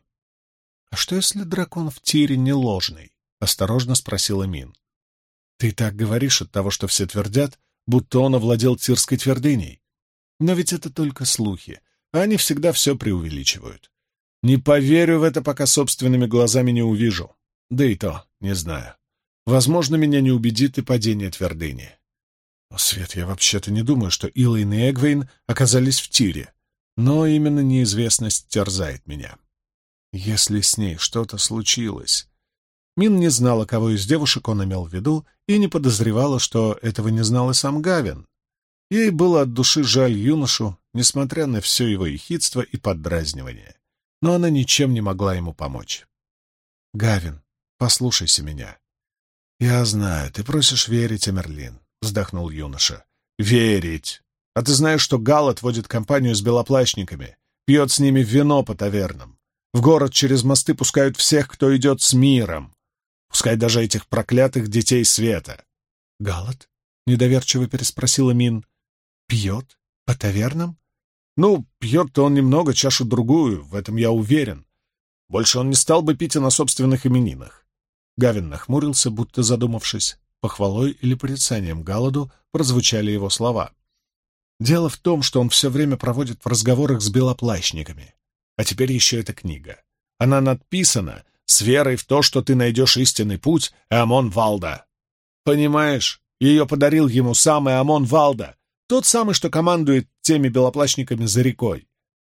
«А что если дракон в Тире не ложный?» — осторожно спросила Мин. «Ты так говоришь от того, что все твердят, будто он овладел Тирской твердыней. Но ведь это только слухи. Они всегда все преувеличивают. Не поверю в это, пока собственными глазами не увижу. Да и то, не знаю. Возможно, меня не убедит и падение твердыни. О, Свет, я вообще-то не думаю, что Илэйн и Эгвейн оказались в Тире. Но именно неизвестность терзает меня. Если с ней что-то случилось...» Мин не знала, кого из девушек он имел в виду, и не подозревала, что этого не знал и сам Гавин. Ей было от души жаль юношу, несмотря на все его ехидство и поддразнивание. Но она ничем не могла ему помочь. «Гавин, послушайся меня». «Я знаю, ты просишь верить, Эмерлин», — вздохнул юноша. «Верить! А ты знаешь, что Галат водит компанию с белоплащниками, пьет с ними вино по тавернам. В город через мосты пускают всех, кто идет с миром. Пускай даже этих проклятых детей света». «Галат?» — недоверчиво переспросила Мин. «Пьет? По тавернам?» «Ну, пьет-то он немного, чашу-другую, в этом я уверен. Больше он не стал бы пить и на собственных именинах». Гавин нахмурился, будто задумавшись. Похвалой или порицанием Галаду прозвучали его слова. Дело в том, что он все время проводит в разговорах с белоплащниками. А теперь еще эта книга. Она надписана с верой в то, что ты найдешь истинный путь Эамон Валда. Понимаешь, ее подарил ему сам Эамон Валда, тот самый, что командует теми белоплащниками за рекой.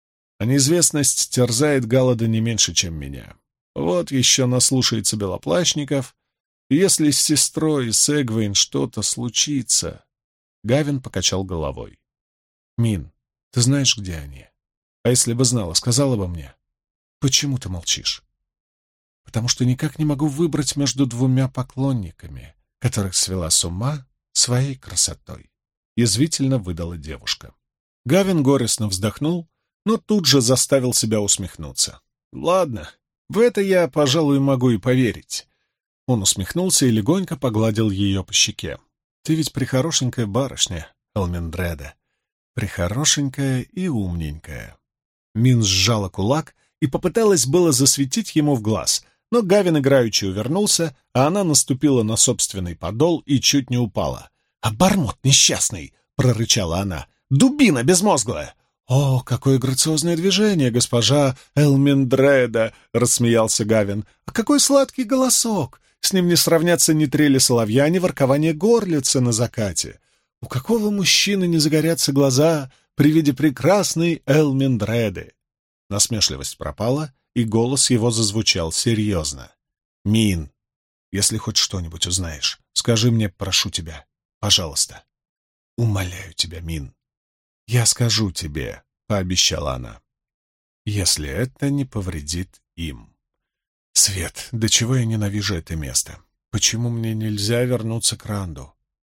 А неизвестность терзает Галада не меньше, чем меня. Вот еще наслушается белоплащников, Если с сестрой и с Эгвейн что-то случится...» Гавин покачал головой. «Мин, ты знаешь, где они? А если бы знала, сказала бы мне. Почему ты молчишь?» «Потому что никак не могу выбрать между двумя поклонниками, которых свела с ума своей красотой», — язвительно выдала девушка. Гавин горестно вздохнул, но тут же заставил себя усмехнуться. «Ладно, в это я, пожалуй, могу и поверить». Он усмехнулся и легонько погладил ее по щеке. «Ты ведь прихорошенькая барышня, Элмендреда. Прихорошенькая и умненькая». Мин сжала кулак и попыталась было засветить ему в глаз, но Гавин играючи увернулся, а она наступила на собственный подол и чуть не упала. «Обормот несчастный!» — прорычала она. «Дубина безмозглая!» «О, какое грациозное движение, госпожа Элмендреда!» — рассмеялся Гавин. «А какой сладкий голосок! С ним не сравнятся ни трели соловья, ни воркование горлицы на закате. У какого мужчины не загорятся глаза при виде прекрасной Элмендреды?» Насмешливость пропала, и голос его зазвучал серьезно. «Мин, если хоть что-нибудь узнаешь, скажи мне, прошу тебя, пожалуйста. Умоляю тебя, Мин». «Я скажу тебе», — пообещала она, — «если это не повредит им». «Свет, до чего я ненавижу это место? Почему мне нельзя вернуться к Ранду?»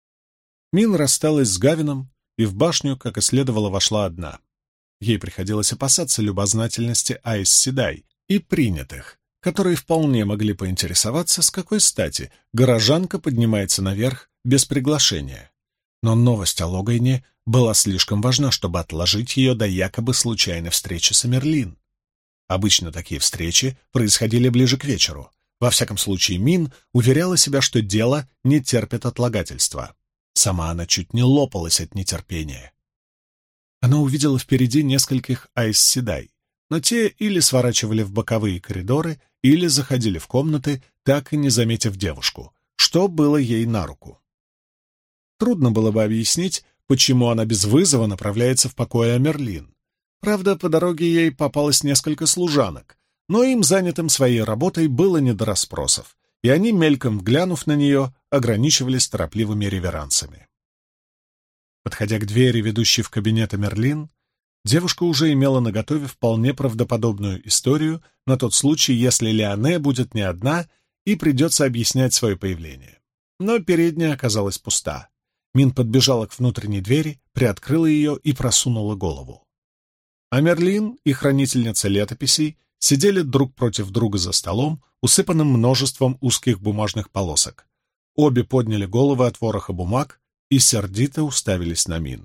Мин рассталась с Гавином и в башню, как и следовало, вошла одна. Ей приходилось опасаться любознательности Айс Седай и принятых, которые вполне могли поинтересоваться, с какой стати горожанка поднимается наверх без приглашения. Но новость о Логайне была слишком важна, чтобы отложить ее до якобы случайной встречи с Амерлин. Обычно такие встречи происходили ближе к вечеру. Во всяком случае, Мин уверяла себя, что дело не терпит отлагательства. Сама она чуть не лопалась от нетерпения. Она увидела впереди нескольких Айс Седай, но те или сворачивали в боковые коридоры, или заходили в комнаты, так и не заметив девушку, что было ей на руку. Трудно было бы объяснить, почему она без вызова направляется в покои Амерлин. Правда, по дороге ей попалось несколько служанок, но им, занятым своей работой, было не до расспросов, и они, мельком глянув на нее, ограничивались торопливыми реверансами. Подходя к двери, ведущей в кабинет Амерлин, девушка уже имела наготове вполне правдоподобную историю на тот случай, если Леоне будет не одна и придется объяснять свое появление. Но передняя оказалась пуста. Мин подбежала к внутренней двери, приоткрыла ее и просунула голову. Амерлин и хранительница летописей сидели друг против друга за столом, усыпанным множеством узких бумажных полосок. Обе подняли головы от вороха бумаг и сердито уставились на Мин.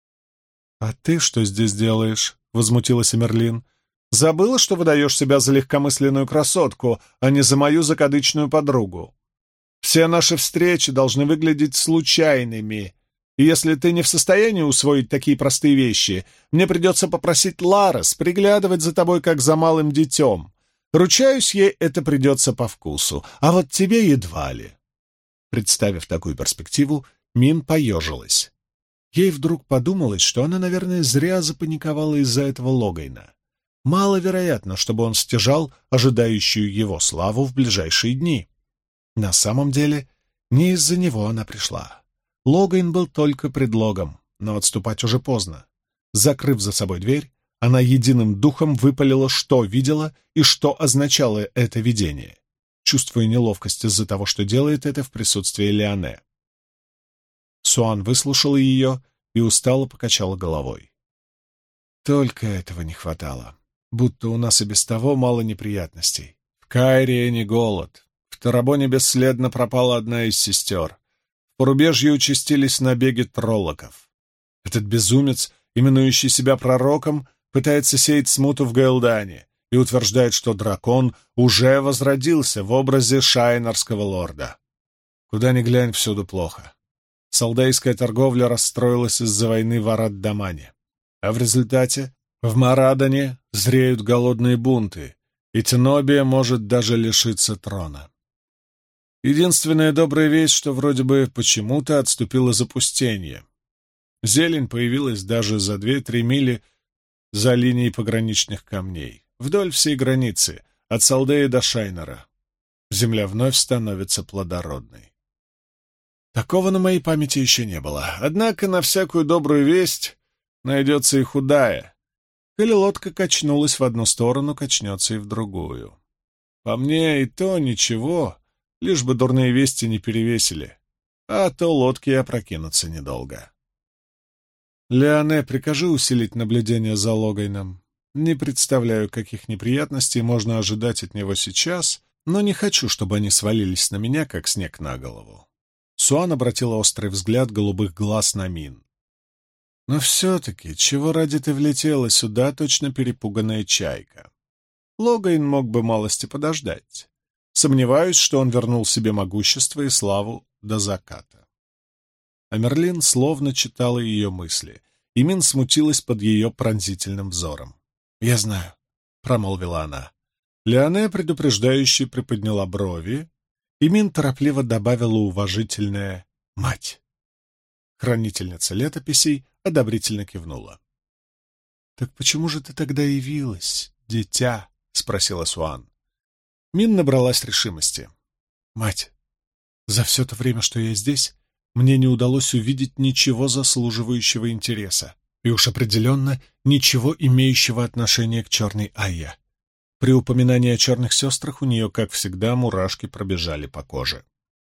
«А ты что здесь делаешь?» — возмутилась Амерлин. «Забыла, что выдаешь себя за легкомысленную красотку, а не за мою закадычную подругу? Все наши встречи должны выглядеть случайными, и если ты не в состоянии усвоить такие простые вещи, мне придется попросить Ларес приглядывать за тобой, как за малым детем. Ручаюсь, ей это придется по вкусу, а вот тебе едва ли». Представив такую перспективу, Мин поежилась. Ей вдруг подумалось, что она, наверное, зря запаниковала из-за этого Логайна. Маловероятно, чтобы он стяжал ожидающую его славу в ближайшие дни. На самом деле, не из-за него она пришла. Логайн был только предлогом, но отступать уже поздно. Закрыв за собой дверь, она единым духом выпалила, что видела и что означало это видение, чувствуя неловкость из-за того, что делает это в присутствии Леоне. Суан выслушала ее и устало покачала головой. «Только этого не хватало. Будто у нас и без того мало неприятностей. В Кайре не голод. В Тарабоне бесследно пропала одна из сестер. В порубежье участились набеги троллоков. Этот безумец, именующий себя пророком, пытается сеять смуту в Гаэлдане и утверждает, что дракон уже возродился в образе шайнарского лорда. Куда ни глянь, всюду плохо. Салдейская торговля расстроилась из-за войны в Арад-Дамане, а в результате в Марадане зреют голодные бунты, и Тенобия может даже лишиться трона. Единственная добрая весть, что вроде бы почему-то отступило запустение. Зелень появилась даже за две-три мили за линией пограничных камней, вдоль всей границы, от Салдея до Шайнера. земля вновь становится плодородной. Такого на моей памяти еще не было. Однако на всякую добрую весть найдется и худая. Коли лодка качнулась в одну сторону, качнется и в другую. По мне и то ничего, лишь бы дурные вести не перевесили, а то лодки опрокинутся недолго. Леоне, прикажи усилить наблюдение за Логайном. Не представляю, каких неприятностей можно ожидать от него сейчас, но не хочу, чтобы они свалились на меня, как снег на голову. Суан обратила острый взгляд голубых глаз на Мин. Но все-таки, чего ради ты влетела сюда, точно перепуганная чайка? Логайн мог бы малости подождать. Сомневаюсь, что он вернул себе могущество и славу до заката. А Мерлин словно читала ее мысли, и Мин смутилась под ее пронзительным взором. «Я знаю», — промолвила она. Леоне предупреждающе приподняла брови, и Мин торопливо добавила уважительное «мать». Хранительница летописей одобрительно кивнула. «Так почему же ты тогда явилась, дитя?» — спросила Суан. Мин набралась решимости. «Мать, за все то время, что я здесь, мне не удалось увидеть ничего заслуживающего интереса, и уж определенно ничего имеющего отношения к черной Айя. При упоминании о черных сестрах у нее, как всегда, мурашки пробежали по коже.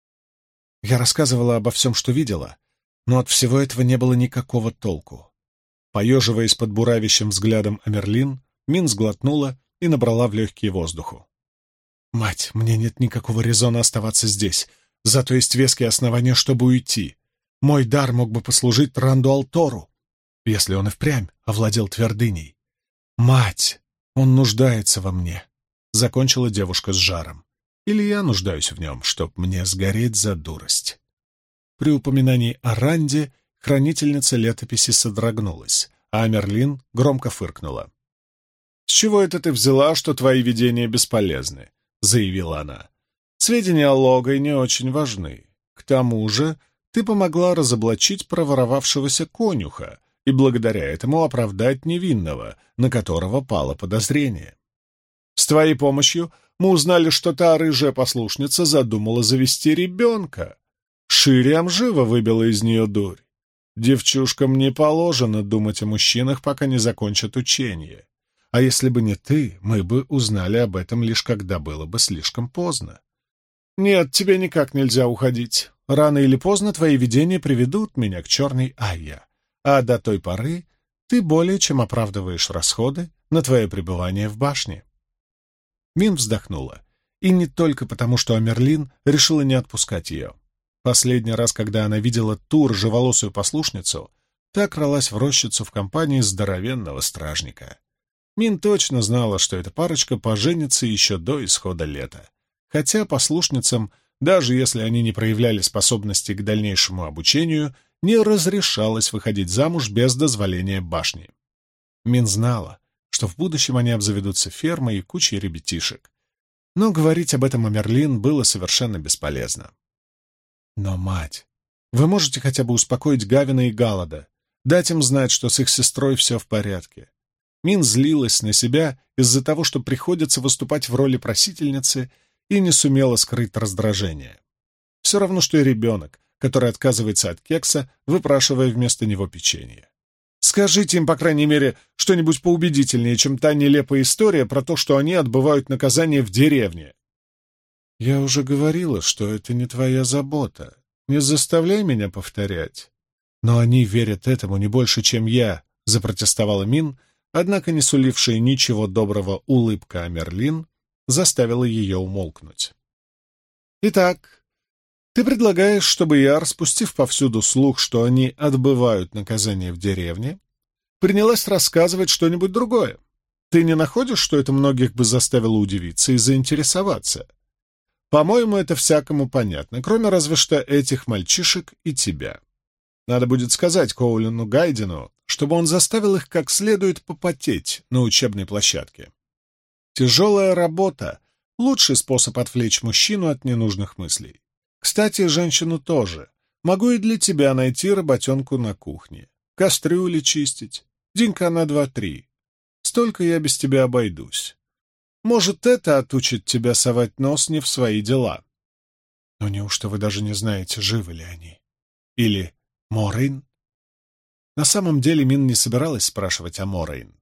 Я рассказывала обо всем, что видела, но от всего этого не было никакого толку. Поеживаясь под буравящим взглядом Амерлин, Мин сглотнула и набрала в легкие воздуху. «Мать, мне нет никакого резона оставаться здесь, зато есть веские основания, чтобы уйти. Мой дар мог бы послужить Ранду Алтору, если он и впрямь овладел твердыней. Мать, он нуждается во мне», — закончила девушка с жаром. «Или я нуждаюсь в нем, чтоб мне сгореть за дурость». При упоминании о Ранде хранительница летописи содрогнулась, а Амерлин громко фыркнула. «С чего это ты взяла, что твои видения бесполезны?» — заявила она. «Сведения о Логайне очень важны. К тому же ты помогла разоблачить проворовавшегося конюха и благодаря этому оправдать невинного, на которого пало подозрение. С твоей помощью мы узнали, что та рыжая послушница задумала завести ребенка. Шириам живо выбила из нее дурь. Девчушкам не положено думать о мужчинах, пока не закончат учение. А если бы не ты, мы бы узнали об этом лишь когда было бы слишком поздно. Нет, тебе никак нельзя уходить. Рано или поздно твои видения приведут меня к черной Айя, а до той поры ты более чем оправдываешь расходы на твое пребывание в башне». Мин вздохнула, и не только потому, что Амерлин решила не отпускать ее. Последний раз, когда она видела ту рыжеволосую послушницу, та кралась в рощицу в компании здоровенного стражника. Мин точно знала, что эта парочка поженится еще до исхода лета, хотя послушницам, даже если они не проявляли способности к дальнейшему обучению, не разрешалось выходить замуж без дозволения башни. Мин знала, что в будущем они обзаведутся фермой и кучей ребятишек, но говорить об этом Амерлин было совершенно бесполезно. «Но, мать, вы можете хотя бы успокоить Гавина и Галлада, дать им знать, что с их сестрой все в порядке». Мин злилась на себя из-за того, что приходится выступать в роли просительницы, и не сумела скрыть раздражение. Все равно, что и ребенок, который отказывается от кекса, выпрашивая вместо него печенье. Скажите им, по крайней мере, что-нибудь поубедительнее, чем та нелепая история про то, что они отбывают наказание в деревне. «Я уже говорила, что это не твоя забота. Не заставляй меня повторять». «Но они верят этому не больше, чем я», — запротестовала Мин, однако не сулившая ничего доброго улыбка Амерлин заставила ее умолкнуть. «Итак, ты предлагаешь, чтобы я, распустив повсюду слух, что они отбывают наказание в деревне, принялась рассказывать что-нибудь другое. Ты не находишь, что это многих бы заставило удивиться и заинтересоваться? По-моему, это всякому понятно, кроме разве что этих мальчишек и тебя. Надо будет сказать Коулину Гайдену, чтобы он заставил их как следует попотеть на учебной площадке. Тяжелая работа — лучший способ отвлечь мужчину от ненужных мыслей. Кстати, женщину тоже. Могу и для тебя найти работенку на кухне. Кастрюли чистить. Денька на два-три. Столько я без тебя обойдусь. Может, это отучит тебя совать нос не в свои дела. Но неужто вы даже не знаете, живы ли они? Или Морейн? На самом деле Мин не собиралась спрашивать о Морейн.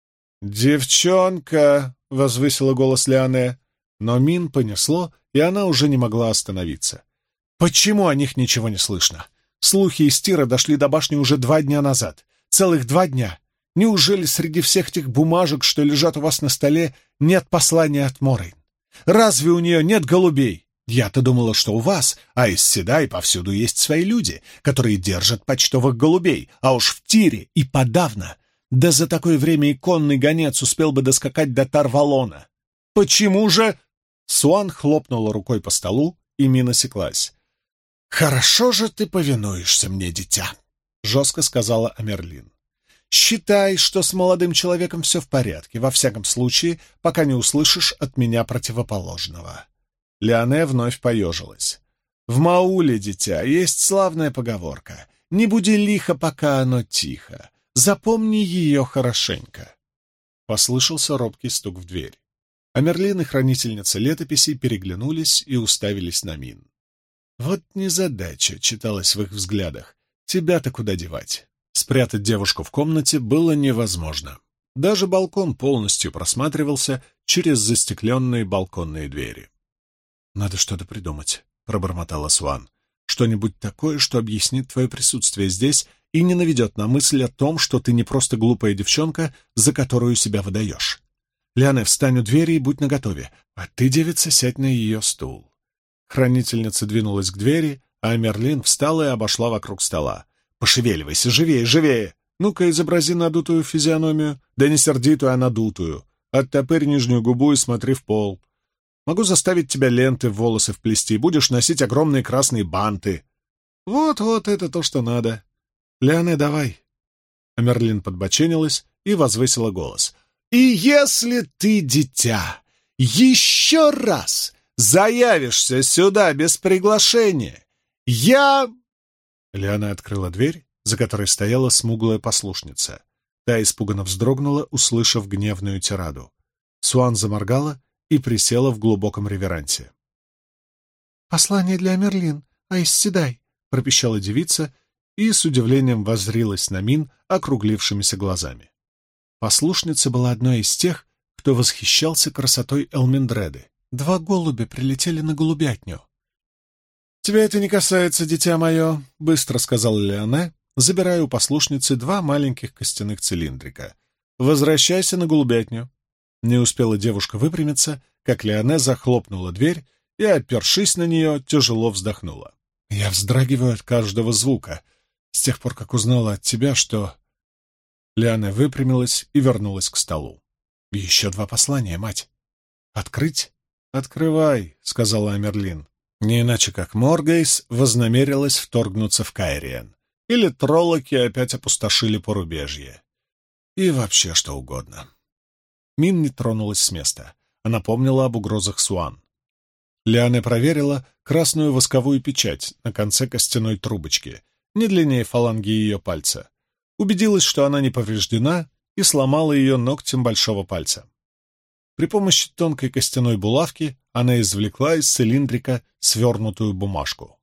«Девчонка!» — возвысила голос Лиане, но Мин понесло, и она уже не могла остановиться. «Почему о них ничего не слышно? Слухи из Тира дошли до башни уже два дня назад. Целых два дня. Неужели среди всех тех бумажек, что лежат у вас на столе, нет послания от Морейн? Разве у нее нет голубей? Я-то думала, что у вас, а из Седай повсюду есть свои люди, которые держат почтовых голубей, а уж в Тире и подавно. Да за такое время и конный гонец успел бы доскакать до Тарвалона. Почему же...» Суан хлопнула рукой по столу, и Мин осеклась. «Хорошо же ты повинуешься мне, дитя», — жестко сказала Амерлин. «Считай, что с молодым человеком все в порядке, во всяком случае, пока не услышишь от меня противоположного». Лиане вновь поежилась. «В Мауле, дитя, есть славная поговорка. Не буди лихо, пока оно тихо. Запомни ее хорошенько». Послышался робкий стук в дверь. Амерлин и хранительница летописей переглянулись и уставились на Мин. «Вот незадача», — читалось в их взглядах. «Тебя-то куда девать?» Спрятать девушку в комнате было невозможно. Даже балкон полностью просматривался через застекленные балконные двери. «Надо что-то придумать», — пробормотала Суан. «Что-нибудь такое, что объяснит твое присутствие здесь и не наведет на мысль о том, что ты не просто глупая девчонка, за которую себя выдаешь. Лиане, встань у двери и будь наготове, а ты, девица, сядь на ее стул». Хранительница двинулась к двери, а Мерлин встала и обошла вокруг стола. «Пошевеливайся, живее, живее! Ну-ка, изобрази надутую физиономию, да не сердитую, а надутую. Оттопырь нижнюю губу и смотри в пол. Могу заставить тебя ленты в волосы вплести, будешь носить огромные красные банты. Вот-вот, это то, что надо. Лиане, давай!» Амерлин подбоченилась и возвысила голос. «И если ты, дитя, еще раз заявишься сюда без приглашения, я...» Лиана открыла дверь, за которой стояла смуглая послушница. Та испуганно вздрогнула, услышав гневную тираду. Суан заморгала и присела в глубоком реверансе. «Послание для Амерлин, Аис Седай», — пропищала девица и с удивлением воззрилась на Мин округлившимися глазами. Послушница была одной из тех, кто восхищался красотой Элминдреды. Два голубя прилетели на голубятню. «Тебя это не касается, дитя мое», — быстро сказала Лиане, забирая у послушницы два маленьких костяных цилиндрика. «Возвращайся на голубятню». Не успела девушка выпрямиться, как Лиане захлопнула дверь и, опершись на нее, тяжело вздохнула. «Я вздрагиваю от каждого звука, с тех пор, как узнала от тебя, что...» Лиане выпрямилась и вернулась к столу. «Еще два послания, мать. Открыть?» «Открывай», — сказала Амерлин. Не иначе как Моргейс вознамерилась вторгнуться в Кайриен. Или троллоки опять опустошили порубежье. И вообще что угодно. Мин не тронулась с места. Она помнила об угрозах Суан. Лиане проверила красную восковую печать на конце костяной трубочки, не длиннее фаланги ее пальца. Убедилась, что она не повреждена, и сломала ее ногтем большого пальца. При помощи тонкой костяной булавки она извлекла из цилиндрика свернутую бумажку.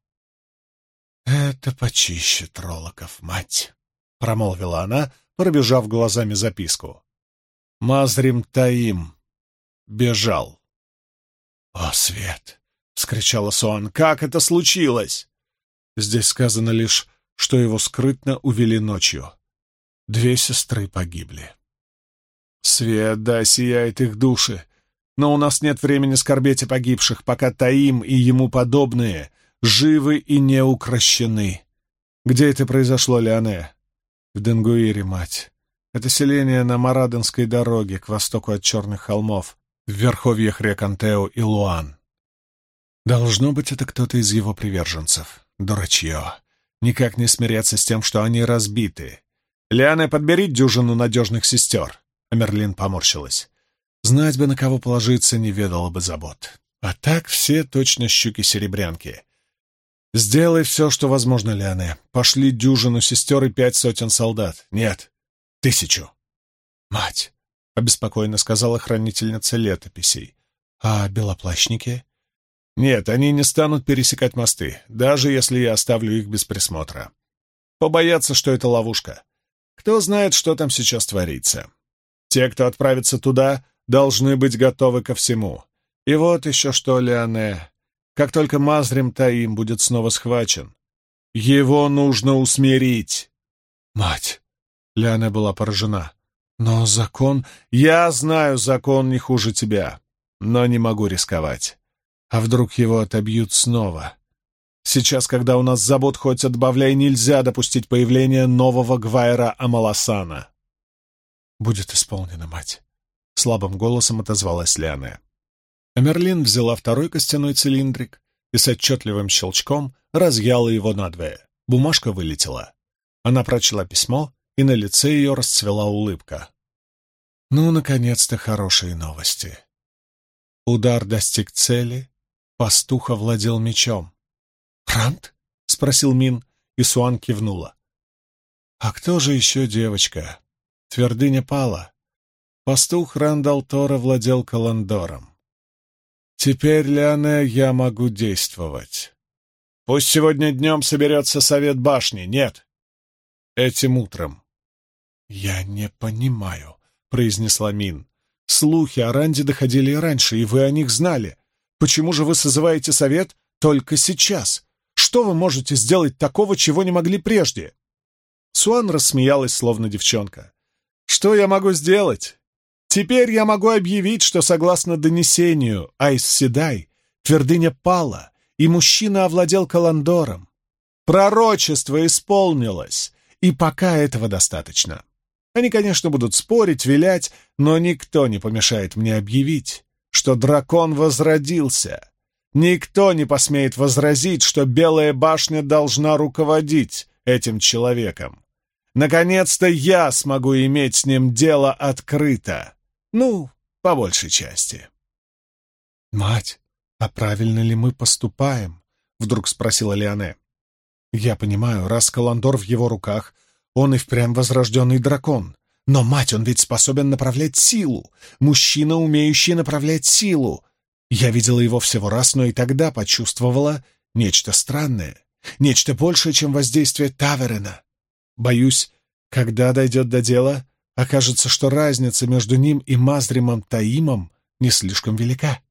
«Это почище троллоков, мать», — промолвила она, пробежав глазами записку. «Мазрим Таим бежал». «О, свет!» — вскричала Суан. «Как это случилось?» Здесь сказано лишь, что его скрытно увели ночью. Две сестры погибли. «Свет, да, сияет их души. Но у нас нет времени скорбеть о погибших, пока Таим и ему подобные живы и не укращены. Где это произошло, Лиане?» «В Денгуире, мать. Это селение на Мараденской дороге, к востоку от Черных холмов, в верховьях рек Антео и Луан. Должно быть, это кто-то из его приверженцев. Дурачье. Никак не смиряться с тем, что они разбиты. Лиане, подбери дюжину надежных сестер». Амерлин поморщилась. Знать бы, на кого положиться, не ведала бы забот. А так все точно щуки-серебрянки. Сделай все, что возможно, Лиане. Пошли дюжину сестер и пять сотен солдат. Нет, тысячу. Мать! обеспокоенно сказала хранительница летописей. «А белоплащники?» «Нет, они не станут пересекать мосты, даже если я оставлю их без присмотра. Побоятся, что это ловушка. Кто знает, что там сейчас творится. Те, кто отправится туда, должны быть готовы ко всему. И вот еще что, Леоне, как только Мазрим Таим будет снова схвачен, его нужно усмирить». «Мать!» — Леоне была поражена. «Но закон...» «Я знаю, закон не хуже тебя, но не могу рисковать. А вдруг его отобьют снова? Сейчас, когда у нас забот хоть отбавляй, нельзя допустить появления нового Гвайра Амаласана». «Будет исполнено, мать», — слабым голосом отозвалась Леоне. Амерлин взяла второй костяной цилиндрик и с отчетливым щелчком разъяла его надвое. Бумажка вылетела. Она прочла письмо, и на лице ее расцвела улыбка. «Ну, наконец-то хорошие новости». Удар достиг цели, пастух овладел мечом. «Рант?» — спросил Мин, и Суан кивнула. «А кто же еще девочка? Твердыня пала. Пастух Рандал Тора владел Каландором. Теперь, Леоне, я могу действовать. Пусть сегодня днем соберется совет башни. Нет, этим утром». «Я не понимаю», — произнесла Мин. «Слухи о Ранде доходили и раньше, и вы о них знали. Почему же вы созываете совет только сейчас? Что вы можете сделать такого, чего не могли прежде?» Суан рассмеялась, словно девчонка. «Что я могу сделать? Теперь я могу объявить, что, согласно донесению Айс Седай, твердыня пала, и мужчина овладел Каландором. Пророчество исполнилось, и пока этого достаточно. Они, конечно, будут спорить, вилять, но никто не помешает мне объявить, что дракон возродился. Никто не посмеет возразить, что Белая башня должна руководить этим человеком. Наконец-то я смогу иметь с ним дело открыто. Ну, по большей части». «Мать, а правильно ли мы поступаем?» — вдруг спросила Леоне. «Я понимаю, раз Каландор в его руках, он и впрямь возрожденный дракон. Но, мать, он ведь способен направлять силу. Мужчина, умеющий направлять силу. Я видела его всего раз, но и тогда почувствовала нечто странное, нечто большее, чем воздействие Таверена. Боюсь, когда дойдет до дела, окажется, что разница между ним и Мазримом Таимом не слишком велика.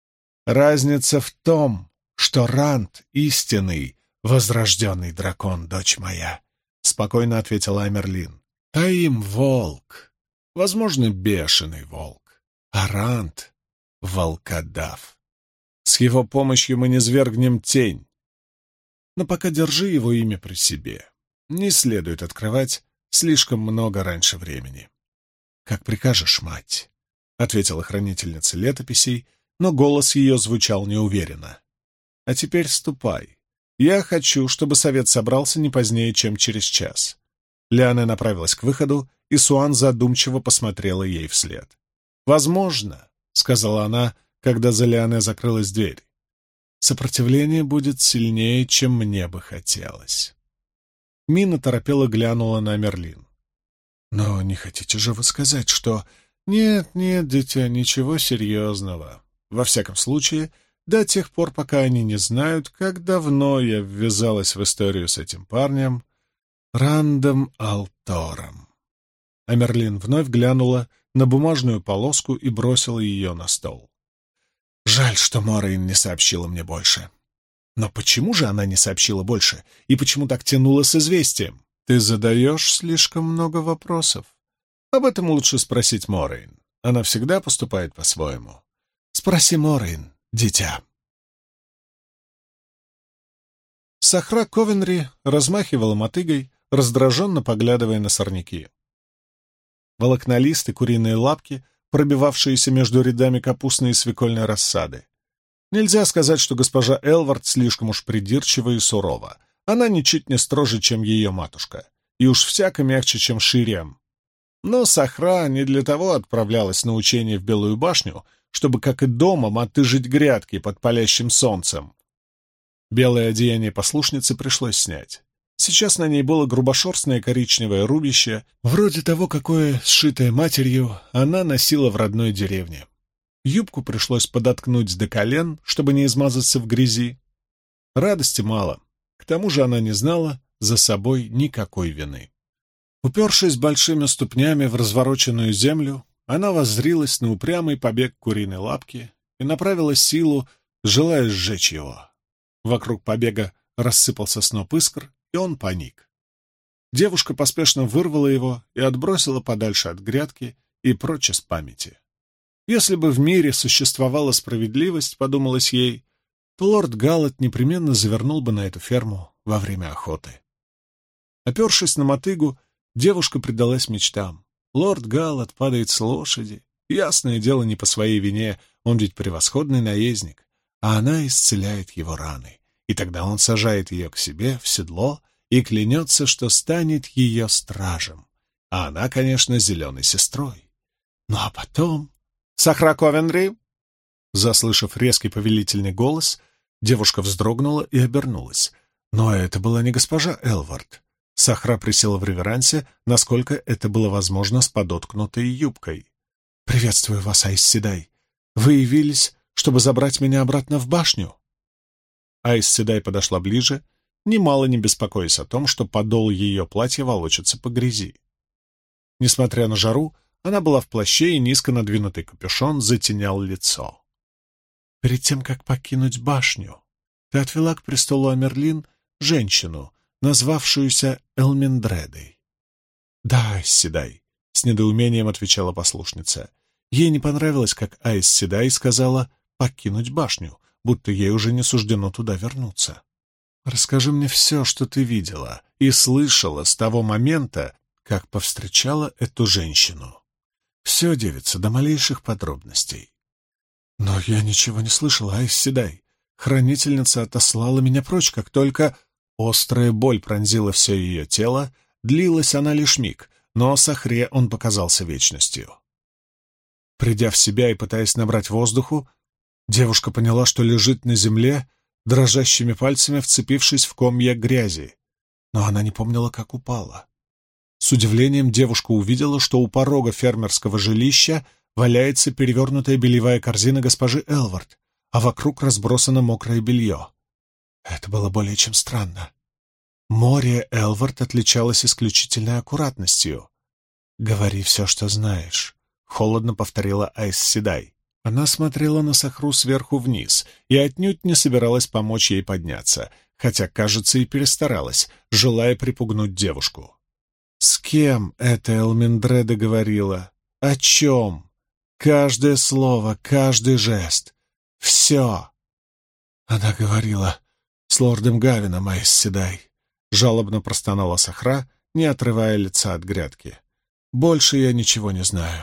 Разница в том, что Ранд — истинный, возрожденный дракон, дочь моя», — спокойно ответила Амерлин. «Таим — волк, возможно, бешеный волк, а Ранд — волкодав. С его помощью мы низвергнем тень. Но пока держи его имя при себе. Не следует открывать слишком много раньше времени». «Как прикажешь, мать», — ответила хранительница летописей, но голос ее звучал неуверенно. «А теперь ступай. Я хочу, чтобы совет собрался не позднее, чем через час». Леоне направилась к выходу, и Суан задумчиво посмотрела ей вслед. «Возможно», — сказала она, когда за Леоне закрылась дверь, «сопротивление будет сильнее, чем мне бы хотелось». Мина торопела глянула на Мерлин. «Но не хотите же вы сказать, что...» «Нет, нет, дитя, ничего серьезного. Во всяком случае, до тех пор, пока они не знают, как давно я ввязалась в историю с этим парнем, Рандом Алтором». А Мерлин вновь глянула на бумажную полоску и бросила ее на стол. «Жаль, что Морейн не сообщила мне больше». «Но почему же она не сообщила больше? И почему так тянула с известием?» «Ты задаешь слишком много вопросов. Об этом лучше спросить Морейн. Она всегда поступает по-своему. Спроси Морейн, дитя». Сахра Ковенри размахивала мотыгой, раздраженно поглядывая на сорняки. Волокнолисты, куриные лапки, пробивавшиеся между рядами капустной и свекольной рассады. Нельзя сказать, что госпожа Элвард слишком уж придирчива и сурова. Она ничуть не строже, чем ее матушка, и уж всяко мягче, чем Шириам. Но Сахра не для того отправлялась на учение в Белую башню, чтобы, как и дома, мотыжить грядки под палящим солнцем. Белое одеяние послушницы пришлось снять. Сейчас на ней было грубошерстное коричневое рубище, вроде того, какое, сшитое матерью, она носила в родной деревне. Юбку пришлось подоткнуть до колен, чтобы не измазаться в грязи. Радости мало. К тому же она не знала за собой никакой вины. Упершись большими ступнями в развороченную землю, она воззрилась на упрямый побег куриной лапки и направила силу, желая сжечь его. Вокруг побега рассыпался сноп искр, и он паник. Девушка поспешно вырвала его и отбросила подальше от грядки и прочь из памяти. Если бы в мире существовала справедливость, подумалось ей, то лорд Галлет непременно завернул бы на эту ферму во время охоты. Опершись на мотыгу, девушка предалась мечтам. Лорд Галлет падает с лошади. Ясное дело, не по своей вине, он ведь превосходный наездник, а она исцеляет его раны. И тогда он сажает ее к себе в седло и клянется, что станет ее стражем. А она, конечно, зеленой сестрой. Ну а потом... «Сахра Ковендри!» Заслышав резкий повелительный голос, девушка вздрогнула и обернулась. Но это была не госпожа Элвард. Сахра присела в реверансе, насколько это было возможно с подоткнутой юбкой. «Приветствую вас, Айс Седай. Вы явились, чтобы забрать меня обратно в башню?» Айс Седай подошла ближе, немало не беспокоясь о том, что подол ее платья волочится по грязи. Несмотря на жару, она была в плаще, и низко надвинутый капюшон затенял лицо. «Перед тем, как покинуть башню, ты отвела к престолу Амерлин женщину, назвавшуюся Элмендредой». «Да, Айс Седай», — с недоумением отвечала послушница. Ей не понравилось, как Айс Седай сказала «покинуть башню», будто ей уже не суждено туда вернуться. «Расскажи мне все, что ты видела и слышала с того момента, как повстречала эту женщину. Все, девица, до малейших подробностей». «Но я ничего не слышала, Айс Седай. Хранительница отослала меня прочь, как только...» Острая боль пронзила все ее тело, длилась она лишь миг, но Сахре он показался вечностью. Придя в себя и пытаясь набрать воздуху, девушка поняла, что лежит на земле, дрожащими пальцами вцепившись в комья грязи, но она не помнила, как упала. С удивлением девушка увидела, что у порога фермерского жилища валяется перевернутая бельевая корзина госпожи Элвард, а вокруг разбросано мокрое белье. Это было более чем странно. Море Элвард отличалось исключительной аккуратностью. «Говори все, что знаешь», — холодно повторила Айс Седай. Она смотрела на Сахру сверху вниз и отнюдь не собиралась помочь ей подняться, хотя, кажется, и перестаралась, желая припугнуть девушку. С кем это Элмендреда говорила? О чем? Каждое слово, каждый жест. Все. Она говорила с лордом Гавином, Айс Седай. Жалобно простонала Сахра, не отрывая лица от грядки. Больше я ничего не знаю.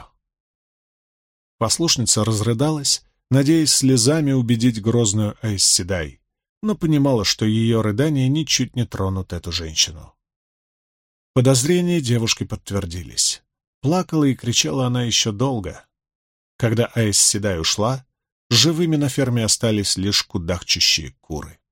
Послушница разрыдалась, надеясь слезами убедить грозную Айс Седай, но понимала, что ее рыдания ничуть не тронут эту женщину. Подозрения девушки подтвердились. Плакала и кричала она еще долго. Когда Айс Седай ушла, живыми на ферме остались лишь кудахчущие куры.